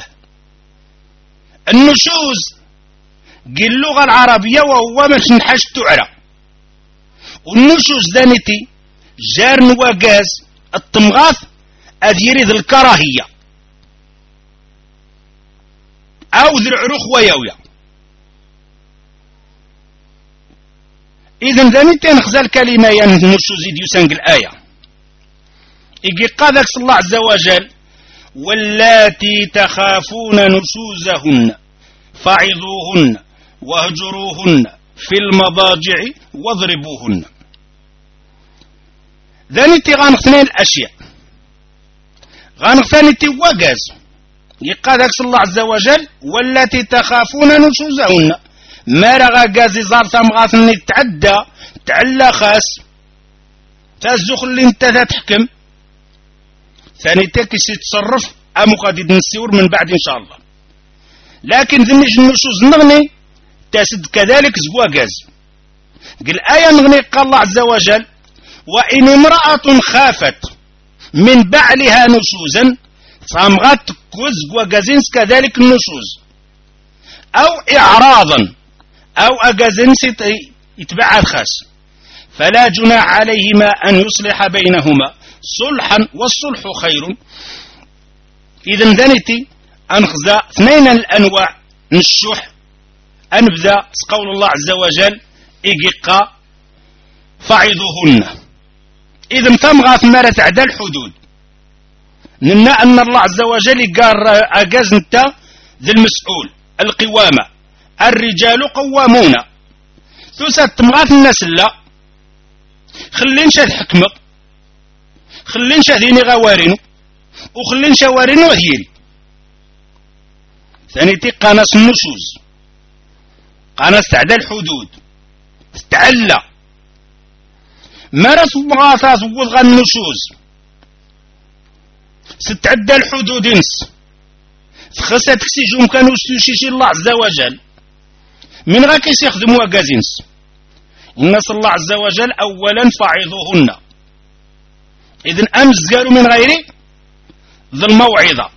Speaker 1: النشوز قل اللغة العربية وهو مش نحاش تعرى. والنشوز دانتي جار وقاز الطمغاث أذ يريد الكراهية أو ذي العروخ ويويا. إذن ذاني تنخزى الكلمة يعني النشوز يديوسانق الآية إيقي قادك الله عز وجل واللاتي تخافون نشوزهن فعظوهن واهجروهن في المضاجع واضربوهن. ذانيتي غانغثنين الأشياء غانغثانيتي وقاز يقادك الله عز وجل والتي تخافون نشوزهن ما رغا قازي زار ثمغاثني تعدى تعلى خاس تازوخ اللي انت تحكم ثانيتي كيسي تصرف أمو غادي نسيور من بعد إن شاء الله. لكن ذنج النشوز نغني تاسد كذلك زقوا قاز قل آية نغني قال الله عز وجل وإن امرأة خافت من بعلها نشوزا فامغات كوز وغازينس كذلك النشوز أو إعراضا أو أغازينس يتبع الخاص فلا جناح عليهما أن يصلح بينهما صلحا والصلح خير. إذن ذنتي أنخزا اثنين الأنواع نشوح أنبذا قول الله عز وجل إيقا فعظوهن. إذن ثمغا ثمارة عدا الحدود ننا أن الله عز وجل قال أجاز نتا ذي المسؤول القوامة الرجال قوامون ثوسات تمغاث الناس لا خلين شاد حكمة خلين شاديني غوارينو وخلين شوارينو وهيري ثاني تي قناص النشوز قناص تعدى الحدود تعلى مارس مغاثاث وضغى النشوز ستعدى الحدود انس خاصها تكسيجهم كانوا يستوشيشي الله عز وجل من غا كيس يخدموا غازينس الناس الله عز وجل اولا فعظوهن. اذن امس قالوا من غير ذي الموعظه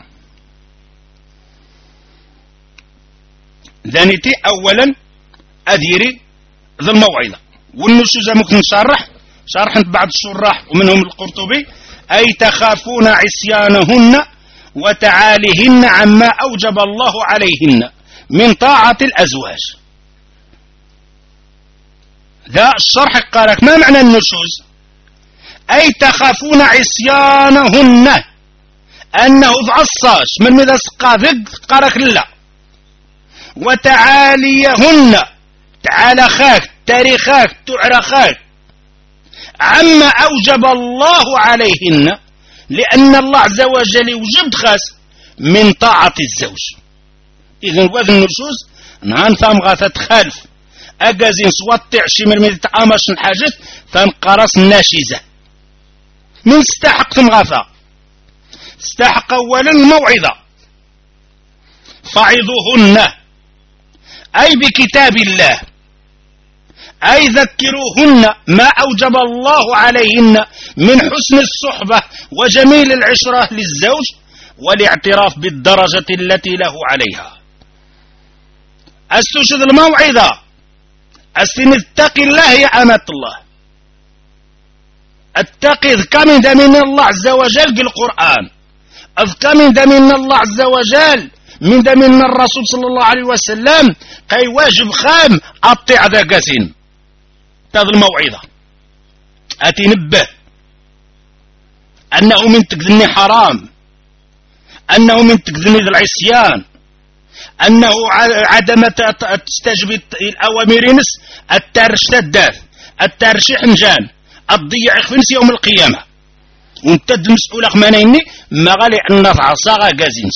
Speaker 1: ذانيتي اولا اديري ذي الموعظه والنشوز ممكن نشرح شرح بعض الشراح ومنهم القرطبي اي تخافون عصيانهن وتعاليهن عما اوجب الله عليهن من طاعه الازواج. ذا الشرح قالك ما معنى النشوز؟ أي تخافون عصيانهن أنه ضعصاش من ماذا سقاذق قالك لا. وتعاليهن تعالى خاك تاريخاك تعرخاك عما أوجب الله عليهن لأن الله عز وجل وجب خاس من طاعة الزوج. إذن وذن النشوز نهان ثام غاثة تخالف أجازين صوت تعشي من ميت أماش الحاجات تنقرص الناشزة من استحق مغاثة استحق أولا الموعظة فعظوهن أي بكتاب الله أي ذكروهن ما أوجب الله عليهن من حسن الصحبة وجميل العشرة للزوج والاعتراف بالدرجة التي له عليها. أستشهد الموعظة أستن اتقي الله يا أمة الله اتقي اذكى من دمين الله عز وجل بالقرآن اذكى من دمين الله عز وجل من دمين الرسول صلى الله عليه وسلم كي واجب خام أطيع ذا قاسين تذ الموعظة أتي نبه أنه من تكذني حرام أنه من تكذني ذي العصيان أنه عدم تستجب الأوامر نس التارش تداث التارش حنجان الضيع يخفنس يوم القيامة وانتد المسؤول أخمانيني ما غالي أن نفعصاغا قازينس.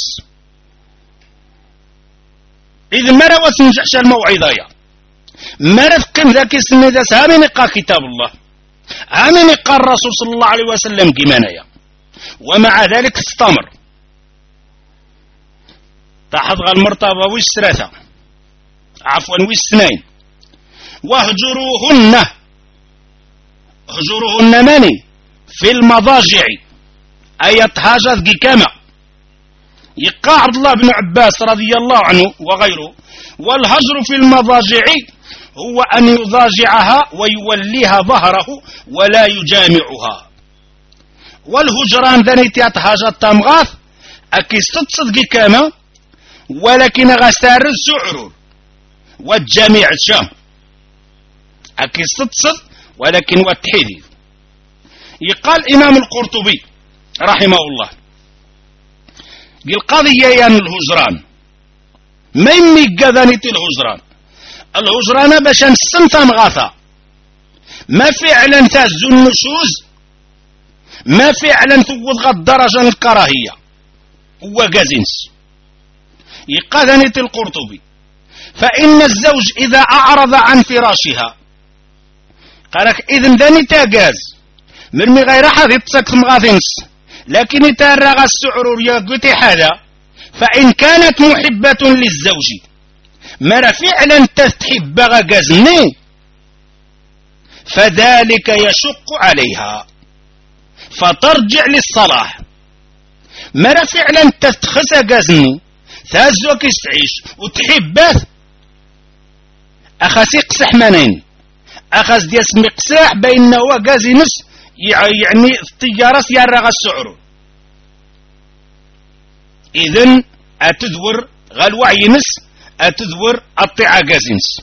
Speaker 1: إذن مرة وسنجحش الموعظة يا مرة قم ذاك السنة ذا سامي نقا كتاب الله عامي نقا الرسول صلى الله عليه وسلم كمانا يا ومع ذلك استمر تحضغ المرتبة ويش ثلاثة عفوا ويش اثنين واهجروهن هجروهن ماني في المضاجع أي تهاجد كما يقع عبد الله بن عباس رضي الله عنه وغيره. والهجر في المضاجع هو أن يضاجعها ويوليها ظهره ولا يجامعها. والهجران ذنيت يتهاجد تمغاث أكيست صدق كما ولكن غسار السعر والجميع الشام أكيست صدق ولكن والتحيدي. يقال إمام القرطبي رحمه الله القضية يعني الهجران ما يمي قذانية الهجران الهجران باش نسنت مغاثة ما فعلا تهز النشوز ما فعلا توضغ الدرجة الكراهية هو قازنس. يقذانية القرطبي فإن الزوج إذا أعرض عن فراشها قالك إذن ذاني تاقاز مرمي غير حد يتسك مغاثنس لكن يتارغ السعر يقتي هذا فإن كانت محبة للزوج مر فعلا تستحب غازني فذلك يشق عليها فترجع للصلاح. مرة فعلا تتخسى قازني تهزو كيس تعيش وتحبات أخاس يقسح منين أخاس دياس مقساح بينه وقازي نس يعني الطيارة يارغ السعر. إذن أتذور غالوعي نس أتذور الطيعة قازنس.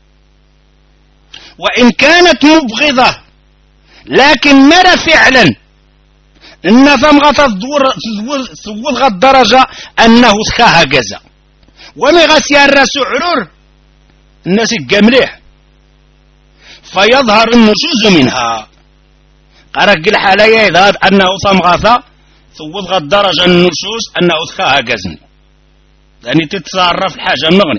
Speaker 1: وإن كانت مبغضة لكن مرة فعلا إن ثم تدور تدور غا الدرجة أنه سخاها جزا ومي غسيار راسو عرور الناس الجمليح فيظهر النشوز منها. قرق الحالة يظهر أنه ثم غثا تدور غا الدرجة النشوز أنه سخاها جزن لأن تتصرف الحاجة النغني.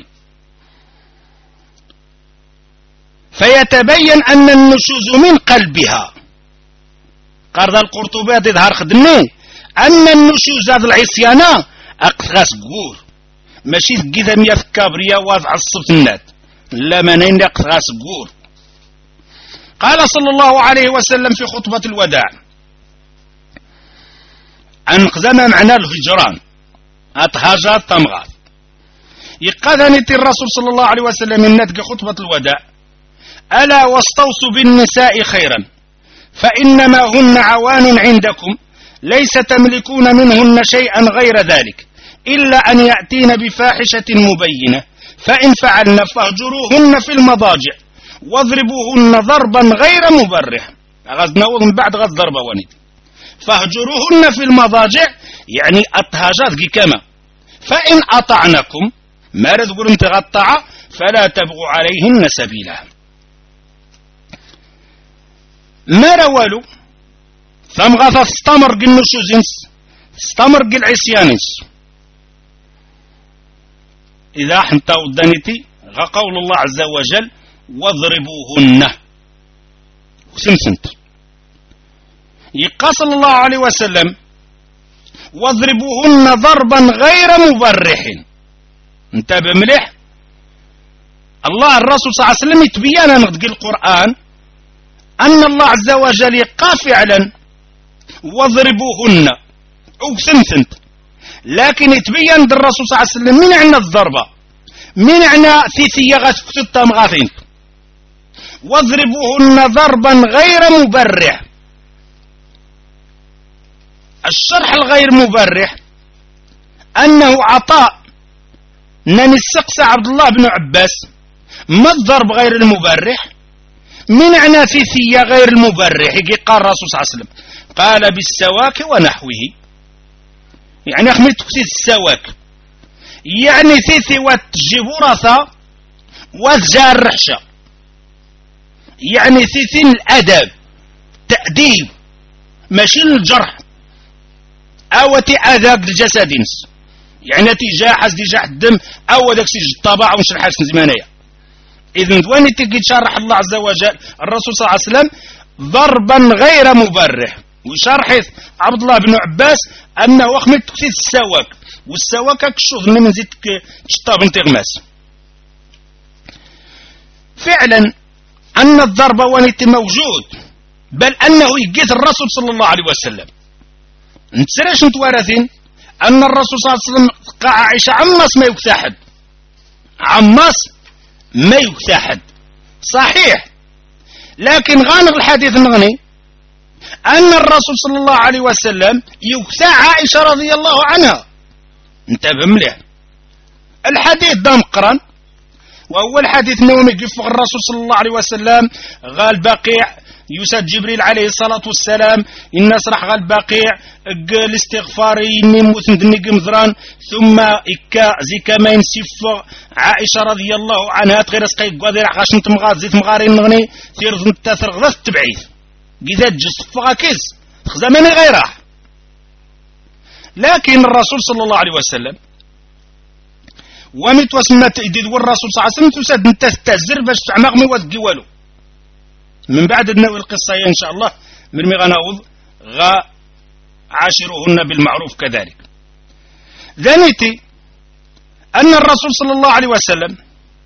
Speaker 1: فيتبين أن النشوز من قلبها. قرض القرطبي يظهر خدمي أن النشوز هذا العصيانة أقصغاس قور ماشي تقيثا مية في كابريا واضع الصبت النات لا منين أقصغاس قور. قال صلى الله عليه وسلم في خطبة الوداع أن قزم معنى الهجران أتهاجر تمغاث يقاذني الرسول صلى الله عليه وسلم من نتق خطبة الوداع ألا واستوصوا بالنساء خيرا فإنما هن عوان عندكم ليس تملكون منهن شيئا غير ذلك إلا أن يأتين بفاحشة مبينة فإن فعلن فاهجروهن في المضاجع واضربوهن ضربا غير مبرح. غزنا من بعد غز ضربة ونيد فاهجروهن في المضاجع يعني أطهاجات كما فإن أطعنكم ما رذقوا انتغطع فلا تبغوا عليهن سبيلا. ما روالو ثم غثا استمر قل نشوزنس استمر قل عسيانس. إذا حنتا ودانيتي غقول الله عز وجل واضربوهن وسمسنت يقى صلى الله عليه وسلم واضربوهن ضربا غير مبرح. انتبه مليح الله الرسول صلى الله عليه وسلم يتبين نقد القرآن أن الله عز وجل يقى فعلا واضربوهن أو ثمثنت لكن يتبين الرسول صلى الله عليه وسلم من عنا الضربة من عنا ثيثية غتفت التمغاثين واضربوهن ضربا غير مبرح. الشرح الغير مبرح أنه عطاء نني السقس عبد الله بن عباس ما الضرب غير المبرح من عناثيثية غير المبرح. قال الرسول صلى الله عليه وسلم قال بالسواك ونحوه يعني أخمي تكتي السواك يعني ثيثي وتجيب رثا وتجار رحشة يعني ثيثي الأدب تأديب ماشي الجرح أو تأذاب الجسد يعني تجاحز تجاح الدم أو داك سيج الطبع ونش الحاجة زمانية. إذن دواني تجي شرح الله عز وجل الرسول صلى الله عليه وسلم ضربا غير مبرح وشرحه عبد الله بن عباس أنه أخمت تكسيد السواك والسواك كشوف من زيتك شطاب انتغماس. فعلا أن الضرب وانت موجود بل أنه يجيث الرسول صلى الله عليه وسلم. نتسرش نتوارثين أن الرسول صلى الله عليه وسلم قاع عائشة عماس ما يكتاحد عماس ما يكتاحد صحيح لكن غانغ الحديث نغني أن الرسول صلى الله عليه وسلم يكتاع عائشة رضي الله عنها. انتبه مليح الحديث ده مقرن وأول حديث نومي يفق الرسول صلى الله عليه وسلم غال بقيع يسد جبريل عليه الصلاة والسلام الناس راح غال بقيع الاستغفار إني موثندني قمذران ثم إكا زي كما ينسف عائشة رضي الله عنها تغير سقيق قادر عشان تمغاد زيت مغارين نغني ثيرض نتاثر غضا التبعيث قذا جصف غاكيز خزاماني غيراح. لكن الرسول صلى الله عليه وسلم ومت وسنة إدد والرسول صلى الله عليه وسلم تسد انت تتزر باش تعمق مواد قوالو من بعد ننوي القصة إن شاء الله من مغناوض غا عاشروهن بالمعروف كذلك. ذنيتي أن الرسول صلى الله عليه وسلم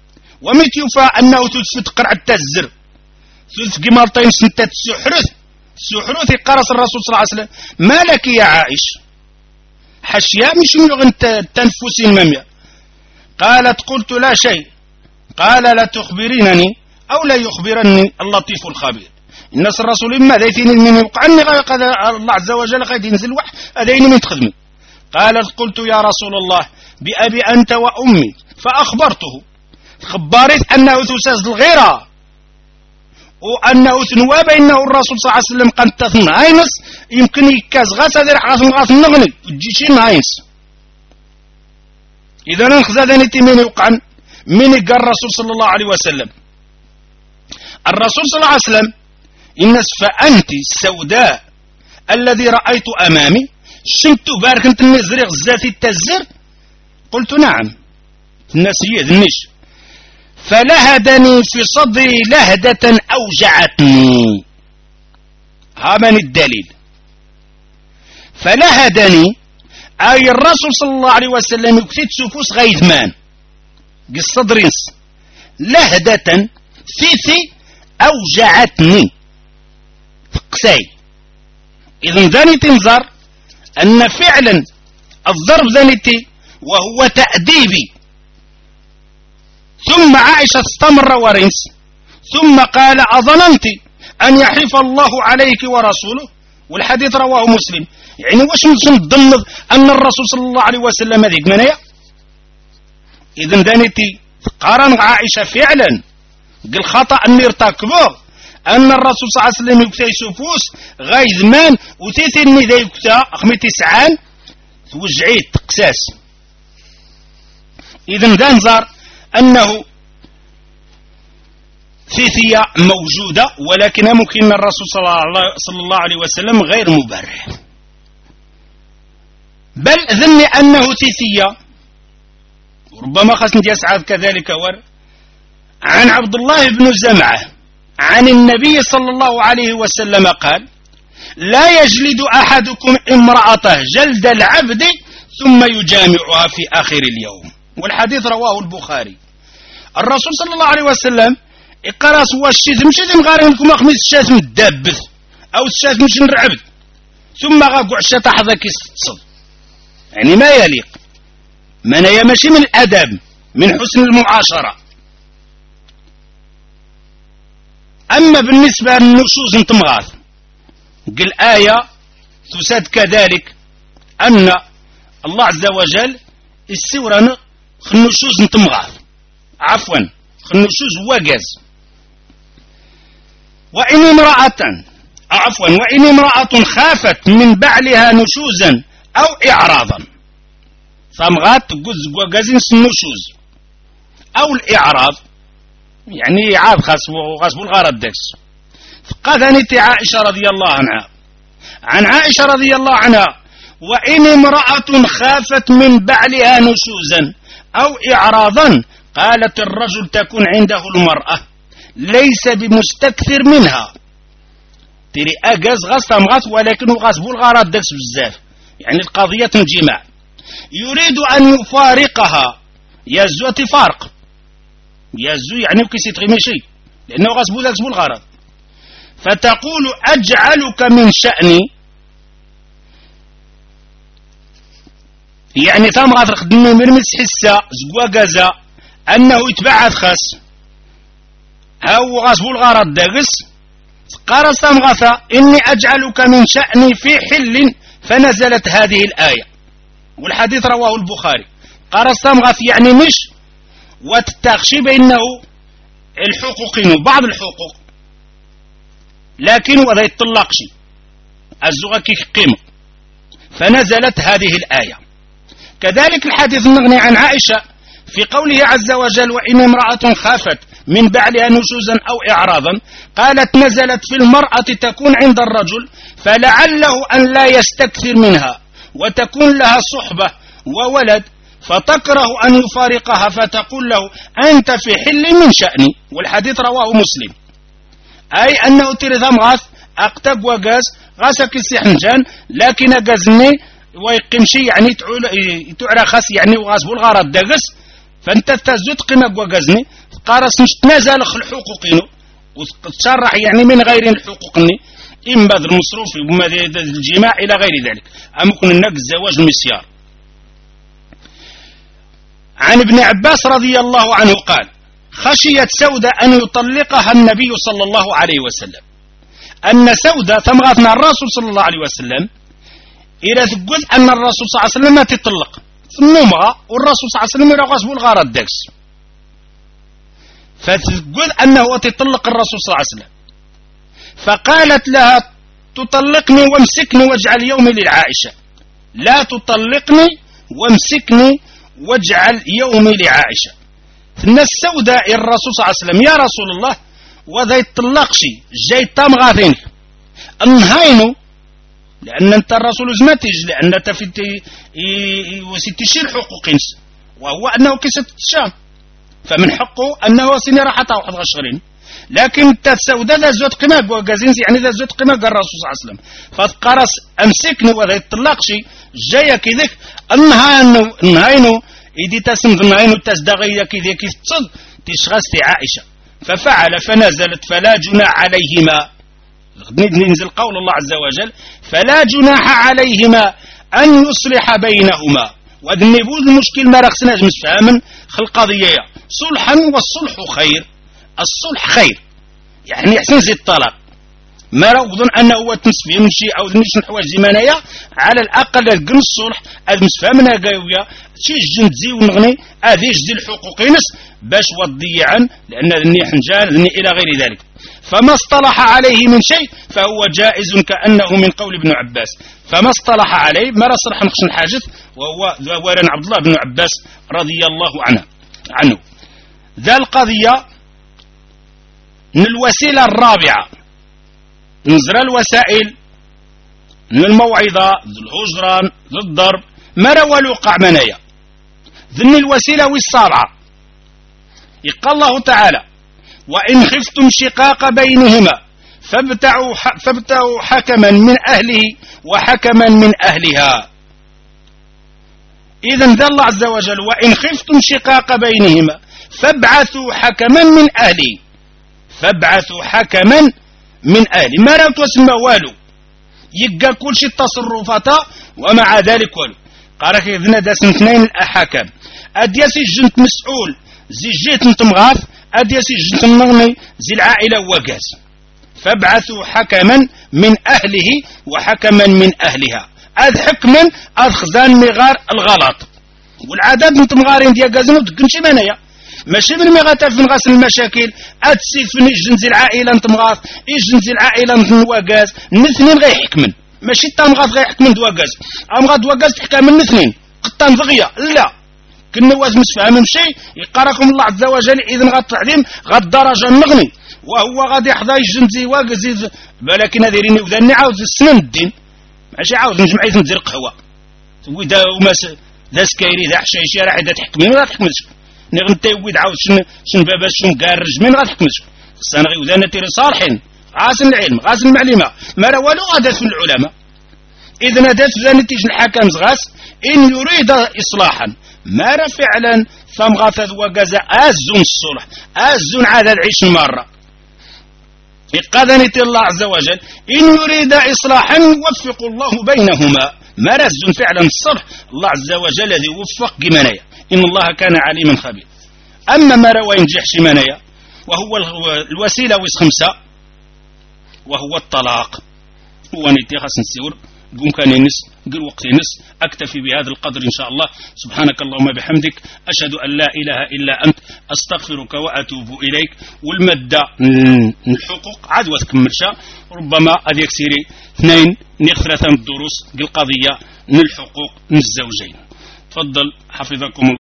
Speaker 1: ومت يفا أنه تتفت قرع التزر تتفت قمالتين سنتة تسحرث سحروثي قرص الرسول صلى الله عليه وسلم ما لك يا عائش حشيا مش ملغ التنفس الممية. قالت قلت لا شيء. قال لا تخبرينني أو لا يخبرني اللطيف الخبير. الناس الرسول إما ذيتين من يوقعني قد الله عز وجل قد ينزل وحي أذين من تخدمي. قالت قلت يا رسول الله بأبي أنت وأمي فأخبرته خبارت أنه تساز الغيرة وأنه ثنواب إنه الرسول صلى الله عليه وسلم قد تثناينس يمكن يكاز غاس هذا رح غاس نغني تجيشين هاينس. إذا نخزى ذنتي من يوقعن من يقال الرسول صلى الله عليه وسلم. الرسول صلى الله عليه وسلم الناس فأنت السوداء الذي رأيت أمامي شمت بارك انت النزريق الزاتي التزر. قلت نعم الناس يذنش فلهدني في صدري لهدة أوجعتني. ها من الدليل. فلهدني أي الرسول صلى الله عليه وسلم يكتد سفوس غيثمان قل صدرينس لهدة ثيثي أوجعتني قسي. إذن ذاني تنظر أن فعلا الضرب ذانيتي وهو تأديبي. ثم عائشة استمر ورنس ثم قال أظننت أن يحلف الله عليك ورسوله. والحديث رواه مسلم. يعني واش نضمن أن الرسول صلى الله عليه وسلم ذيك منايا. إذن ذانيتي قارن عائشة فعلا قل خطأ أن يرتكبه أن الرسول صلى الله عليه وسلم يكتا يسوفوس غاي زمان وتيثني ذا يكتا أخمي تسعان توجعيت تقساس. إذن ذا نظر أنه ثيثية موجودة ولكن ممكن الرسول صلى الله عليه وسلم غير مبرح. بل ذني أنه ثيثية ربما خاصني يسعد كذلك ور عن عبد الله بن زمعة عن النبي صلى الله عليه وسلم قال لا يجلد أحدكم امرأته جلد العبد ثم يجامعها في آخر اليوم. والحديث رواه البخاري. الرسول صلى الله عليه وسلم اقراس هو الشتم شتم غارين لكم أخميس الشتم الدابث أو الشتم مش نرعبد ثم غاقع الشتاح ذاك الصد يعني ما يليق من يمشي من الأدب من حسن المعاشرة. أما بالنسبة للنشوز انتمغاث قل آية تساد كذلك أن الله عز وجل السورة خنشوز انتمغاث عفوا خنشوز وقز. وإن امرأة عفوا وإن امرأة خافت من بعلها نشوزا أو إعراضا فمغات قز وقزين النشوز أو الإعراض يعني عاد غصب الغرض دكس. فقالت عائشة رضي الله عنها عن عائشة رضي الله عنها وإن امرأة خافت من بعلها نشوزا أو إعراضا قالت الرجل تكون عنده المرأة ليس بمستكثر منها تري أجاز غصب مغاث ولكن غصب الغرض دكس بزاف يعني القضية انجماع يريد أن يفارقها يزو تفارق يزو يعني وكيسي تغمشي لأنه غصبو ذاك الغرض. فتقول أجعلك من شأني يعني ثم غاثر خدمي مرمس حسة زقوا قزا أنه يتبعث خاص هاو غصبو الغرض داقس قال ثم غاثة إني أجعلك من شأني في حل فنزلت هذه الآية. والحديث رواه البخاري. قال ثم غاث يعني مش وتتخشي بأنه الحقوق بعض الحقوق لكن وذا يطلقش الزغة كيف قيمة فنزلت هذه الآية. كذلك الحديث النغني عن عائشة في قوله عز وجل وإن امرأة خافت من بعلها نشوزا أو إعراضا قالت نزلت في المرأة تكون عند الرجل فلعله أن لا يستكثر منها وتكون لها صحبة وولد فتكره أن يفارقها فتقول له أنت في حل من شأني. والحديث رواه مسلم. أي أنه ترثم غاث أقتق وقاز غاسك السحنجان لكن قازني ويقمشي يعني تعرى خاص يعني وغاز بالغرض دقس فانت تزود قمك وقازني قارس مش تنازل الحقوقين وتشرح يعني من غير الحقوقني إما ذا المصروف إما ذا الجماع إلى غير ذلك، أمكن النك الزواج المسيار. عن ابن عباس رضي الله عنه قال: خشيت سودة أن يطلقها النبي صلى الله عليه وسلم، أن سودة تمغثنا الرسول صلى الله عليه وسلم إلى تقول أن الرسول صلى الله عليه وسلم ما تطلق ثمومها، والرسول صلى الله عليه وسلم يرغس بالغارة داكس، فتقول أنه تطلق الرسول صلى الله عليه وسلم، فقالت لها: تطلقني وامسكني واجعل يومي للعائشة، لا تطلقني وامسكني واجعل يومي لعائشة. الناس السوداء الرسول صلى الله عليه وسلم: يا رسول الله وذا يطلقشي جاي تامغاثينك انهاينو، لأن أنت الرسول زمتج، لأن أنت في وستشير حقوقين، وهو أنه كيست الشام، فمن حقه أنه سيني راح واحد غشرين، لكن السوداء ذا زوت قماق وقازينز يعني ذا زوت قماق الرسول صلى الله عليه وسلم، فقرص أمسكني وذا يطلقشي جاي كذلك انهاينو انهاينو إذا تسم ضمعين وتزدغي كذا كيف تصد تشغست عائشة، ففعل فنزلت: فلا جناح عليهما، ننزل قول الله عز وجل: فلا جناح عليهما أن يصلح بينهما. وهذا النبوذ المشكل ما رخصناش متفاهما خل القضية صلحا، والصلح خير، الصلح خير، يعني يحسن زي الطلاق، ما رغضن أنه هو تنسفيه من شيء أو نيش نحواج زمانية، على الأقل القن الصلح المسفامنا قاوية شي الجند زي ونغني هذه جدي الحقوق ينس باش وضيعا، لأن ذني حنجان ذني إلى غير ذلك. فما اصطلح عليه من شيء فهو جائز، كأنه من قول ابن عباس. فما اصطلح عليه ما رصرح نقص الحاجث، وهو ذوارن عبد الله بن عباس رضي الله عنه عنه ذا القضية. من الوسيلة الرابعة نزر الوسائل، من الموعظة، ذو الهجران، ذو الضرب، ما روى الوقع منايا ذن الوسيلة والسابعة. يقال الله تعالى: وإن خفتم شقاق بينهما فابتعوا فابتعوا حكما من أهله وحكما من أهلها. إذن ذا الله عز وجل: وإن خفتم شقاق بينهما فابعثوا حكما من أهله، فابعثوا حكما من أهله، ما رأوا تسمى والو، يقى كل شيء تصرفاته ومع ذلك والو. قال لك إذن داس اثنين الأحكام، أدياسي جنت مسؤول زي جيت نتمغاث، أدياسي جنت النغني زي العائلة وقاز، فابعثوا حكما من أهله وحكما من أهلها. أذ حكما أذ خزان مغار الغلط، والعادات نتمغارين ديا قازن ودقنشي منايا، ماشي من مغاتا في نغاس المشاكل أتسي في نجنزي العائلة نتمغاث يجنزي العائلة نتنواقاز نثنين غي حكمن، ماشي تامغاث غي حكمن دواقاز، أمغاث دواقاز تحكام من اثنين قطان ضغية، لا كنا واز متفاهم شيء. يقاركم الله عز وجل: إذن غاد تعليم غاد درجة النغني، وهو غادي يحظى يجنزي واقزي، ولكن هذيريني وذاني عاوز السنن الدين، ماشي عاوز نجمع يزنزي القهوة ودا وماس ذا سكايري ذا حشايشي راه عدا تحكمين ولا تحكمش، نغنتي ويد عاوز شن شن باباس شن كارج من غاد تحكمش، السنة غي وذانا تيري صالحين غاسل العلم غاسل المعلمة، ما راه والو غادات من العلماء. إذن هدات ذاني تيجي الحكام زغاس إن يريد إصلاحا، ما راه فعلا فمغاث وقازا أزون الصلح أزون عدد عشرين مرة. إقاذني الله عز وجل: إن يريد إصلاحا يوفق الله بينهما، ما رزون فعلا الصلح، الله عز وجل الذي وفق جمانيا، إن الله كان عليما خبير. أما ما روى ينجح شمانيا وهو الوسيلة ويس خمسة، وهو الطلاق، هو نتيخص نسيور قم كان ينس قل وقت ينس. أكتفي بهذا القدر إن شاء الله. سبحانك اللهم بحمدك، أشهد أن لا إله إلا أنت، أستغفرك وأتوب إليك. والمادة الحقوق عاد وتكمل شاء ربما أذيك سيري اثنين نيخ ثلاثة من الدروس قل قضية من الحقوق من الزوجين. تفضل حفظكم الله.